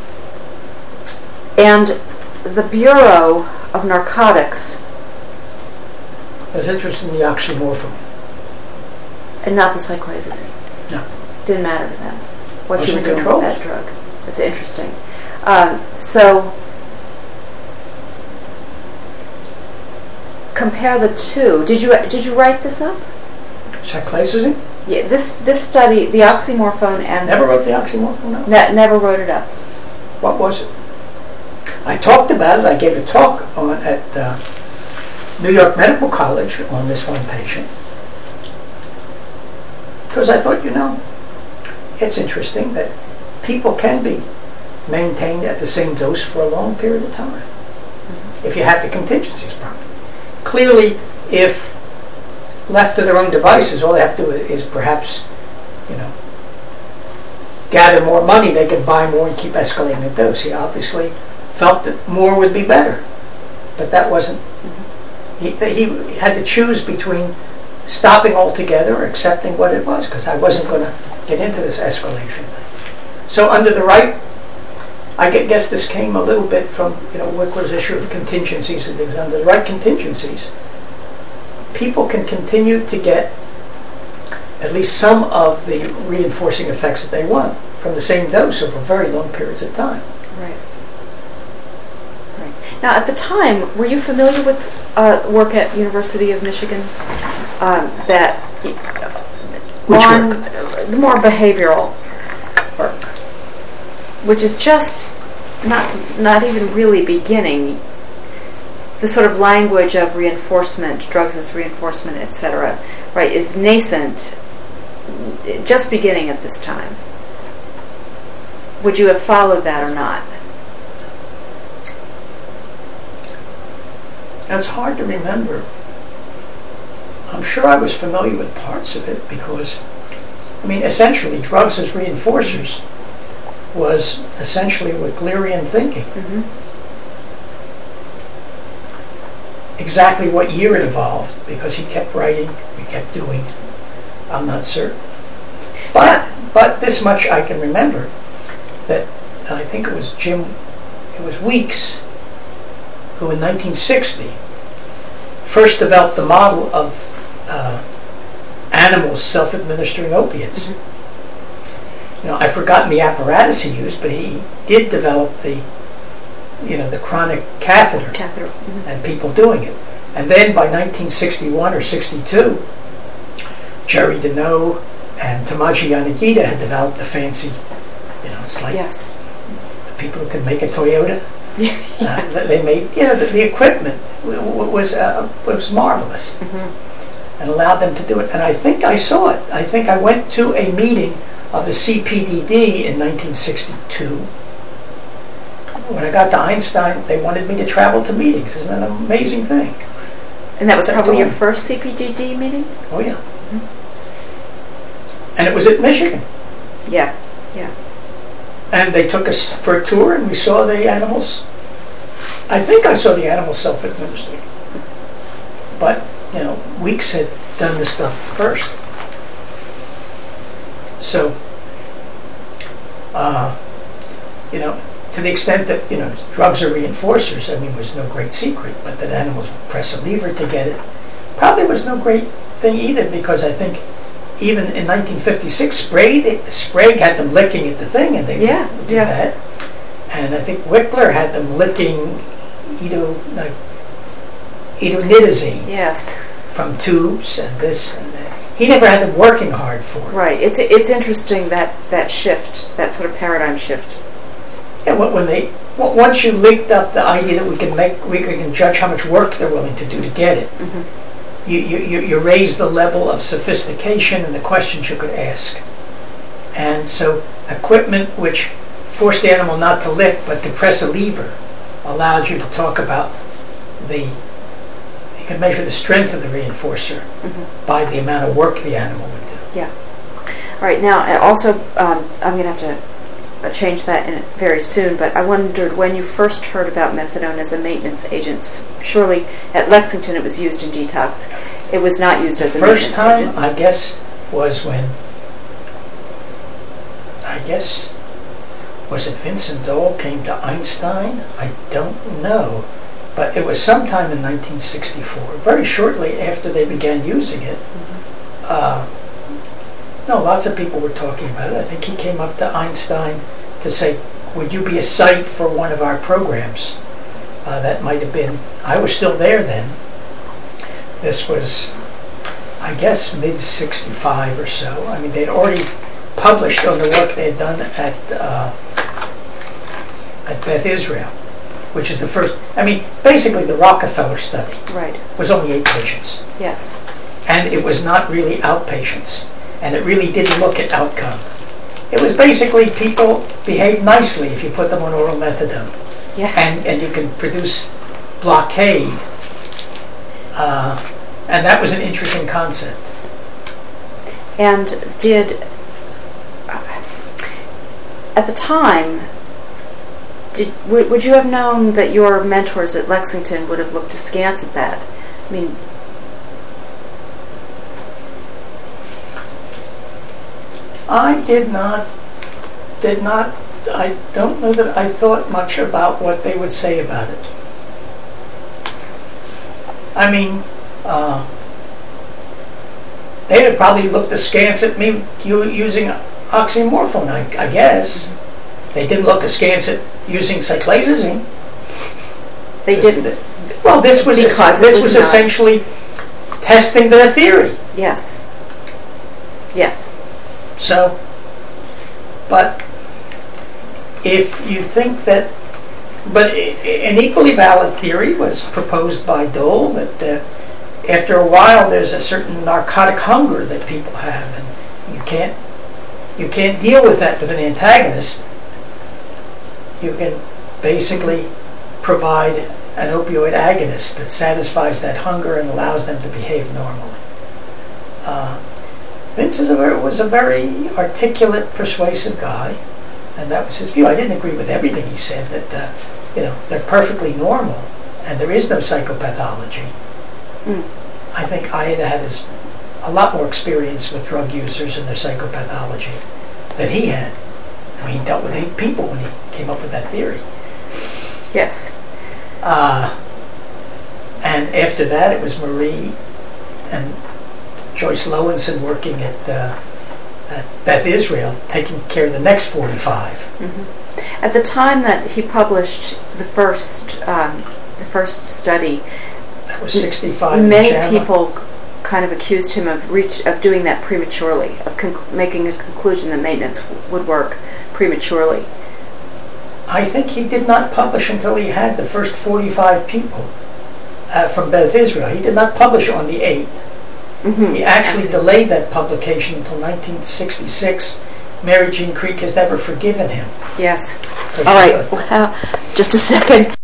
and the Bureau of Narcotics, I was interested in the oxymorphone. and not the cyclazazine. No. Didn't matter to them. what you Wasn't were doing controlled. with that drug. That's interesting. Um, so compare the two. Did you did you write this up? Cyclazazine? Yeah. This this study, the oxymorphone and Never wrote the oxymorphone, no. ne- never wrote it up. What was it? I talked about it. I gave a talk on at uh, New York Medical College on this one patient. Because I thought, you know, it's interesting that people can be maintained at the same dose for a long period of time if you have the contingencies properly. Clearly, if left to their own devices, all they have to do is perhaps, you know, gather more money, they could buy more and keep escalating the dose. He obviously felt that more would be better, but that wasn't. He, he had to choose between stopping altogether or accepting what it was, because I wasn't going to get into this escalation thing. So under the right, I guess this came a little bit from, you know, Wickler's issue of contingencies and things. Under the right contingencies, people can continue to get at least some of the reinforcing effects that they want from the same dose over very long periods of time. Right. Right. Now, at the time, were you familiar with uh, work at University of Michigan um, that Which on work? the more behavioral work, which is just not not even really beginning the sort of language of reinforcement, drugs as reinforcement, et cetera, right, is nascent, just beginning at this time. Would you have followed that or not? That's hard to remember. I'm sure I was familiar with parts of it because, I mean, essentially, drugs as reinforcers was essentially Wicklerian thinking. Mm-hmm. Exactly what year it evolved, because he kept writing, we kept doing, I'm not certain. But, but this much I can remember, that I think it was Jim, it was Weeks, who in nineteen sixty first developed the model of uh, animals self-administering opiates. Mm-hmm. You know, I've forgotten the apparatus he used, but he did develop the, you know, the chronic catheter, Catheter. Mm-hmm. and people doing it. And then by nineteen sixty-one or sixty-two, Jerry Deneau and Tamaji Yanagita had developed the fancy, you know, it's like Yes. the people who could make a Toyota. Yes. Uh, they made, you know, the, the equipment w- w- was uh, was marvelous, Mm-hmm. and allowed them to do it. And I think I saw it. I think I went to a meeting of the C P D D in nineteen sixty-two. When I got to Einstein, they wanted me to travel to meetings. Isn't that an amazing thing? And that was That's probably your all. first C P D D meeting? Oh yeah. And it was at Michigan. Yeah. Yeah. And they took us for a tour, and we saw the animals. I think I saw the animals self-administered. But, you know, Weeks had done this stuff first. So, uh, you know, to the extent that, you know, drugs are reinforcers, I mean, was no great secret, but that animals would press a lever to get it probably was no great thing either, because I think even in nineteen fifty-six, Sprague, Sprague had them licking at the thing, and they Yeah, would do yeah. that. And I think Wickler had them licking edo, like, edonidazine Yes. from tubes and this and that. He never had them working hard for it. Right. It's it's interesting that, that shift, that sort of paradigm shift. Yeah, when when they w- once you linked up the idea that we can make we can judge how much work they're willing to do to get it, Mm-hmm. you, you you you raise the level of sophistication and the questions you could ask. And so equipment which forced the animal not to lick but to press a lever allowed you to talk about the you can measure the strength of the reinforcer Mm-hmm. by the amount of work the animal would do. Yeah. All right. Now, and also, um, I'm going to have to uh, change that in very soon, but I wondered when you first heard about methadone as a maintenance agent. Surely at Lexington it was used in detox. It was not used as a First maintenance time, agent. I guess, was when, I guess, was it Vincent Dole came to Einstein? I don't know. But it was sometime in nineteen sixty-four, very shortly after they began using it. Uh, No, lots of people were talking about it. I think he came up to Einstein to say, would you be a site for one of our programs? Uh, that might have been, I was still there then. This was, I guess, mid sixty-five or so. I mean, they'd already published on the work they had done at uh, at Beth Israel, which is the first, I mean, basically the Rockefeller study Right. was only eight patients. Yes. And it was not really outpatients. And it really didn't look at outcome. It was basically people behave nicely if you put them on oral methadone. Yes. And, and you can produce blockade. Uh, and that was an interesting concept. And did, uh, at the time, did w- would you have known that your mentors at Lexington would have looked askance at that? I mean, I did not, did not, I don't know that I thought much about what they would say about it. I mean, uh, they would probably looked askance at me u- using oxymorphone, I, I guess. They didn't look askance at using cyclazazine. they This- didn't. Well, this was Because it this was was not. essentially testing their theory. Yes. Yes. So, but if you think that, but i- i- an equally valid theory was proposed by Dole that uh, after a while there's a certain narcotic hunger that people have, and you can't you can't deal with that with an antagonist. You can basically provide an opioid agonist that satisfies that hunger and allows them to behave normally. Uh, Vince is a very, was a very articulate, persuasive guy, and that was his view. I didn't agree with everything he said, that uh, you know, they're perfectly normal and there is no psychopathology. Mm. I think Ida had his, a lot more experience with drug users and their psychopathology than he had. I mean, he dealt with eight people when he came up with that theory. Yes. Uh, and after that, it was Marie and Joyce Lowenson working at, uh, at Beth Israel, taking care of the next forty-five. Mm-hmm. At the time that he published the first um, the first study, That was sixty-five. in many JAMA. people kind of accused him of reach of doing that prematurely, of conc- making a conclusion that maintenance w- would work prematurely. I think he did not publish until he had the first forty-five people uh, from Beth Israel. He did not publish on the eight. Mm-hmm. He actually delayed that publication until nineteen sixty-six. Mary Jean Creek has never forgiven him. Yes. 'Cause All she right. thought- Well, just a second.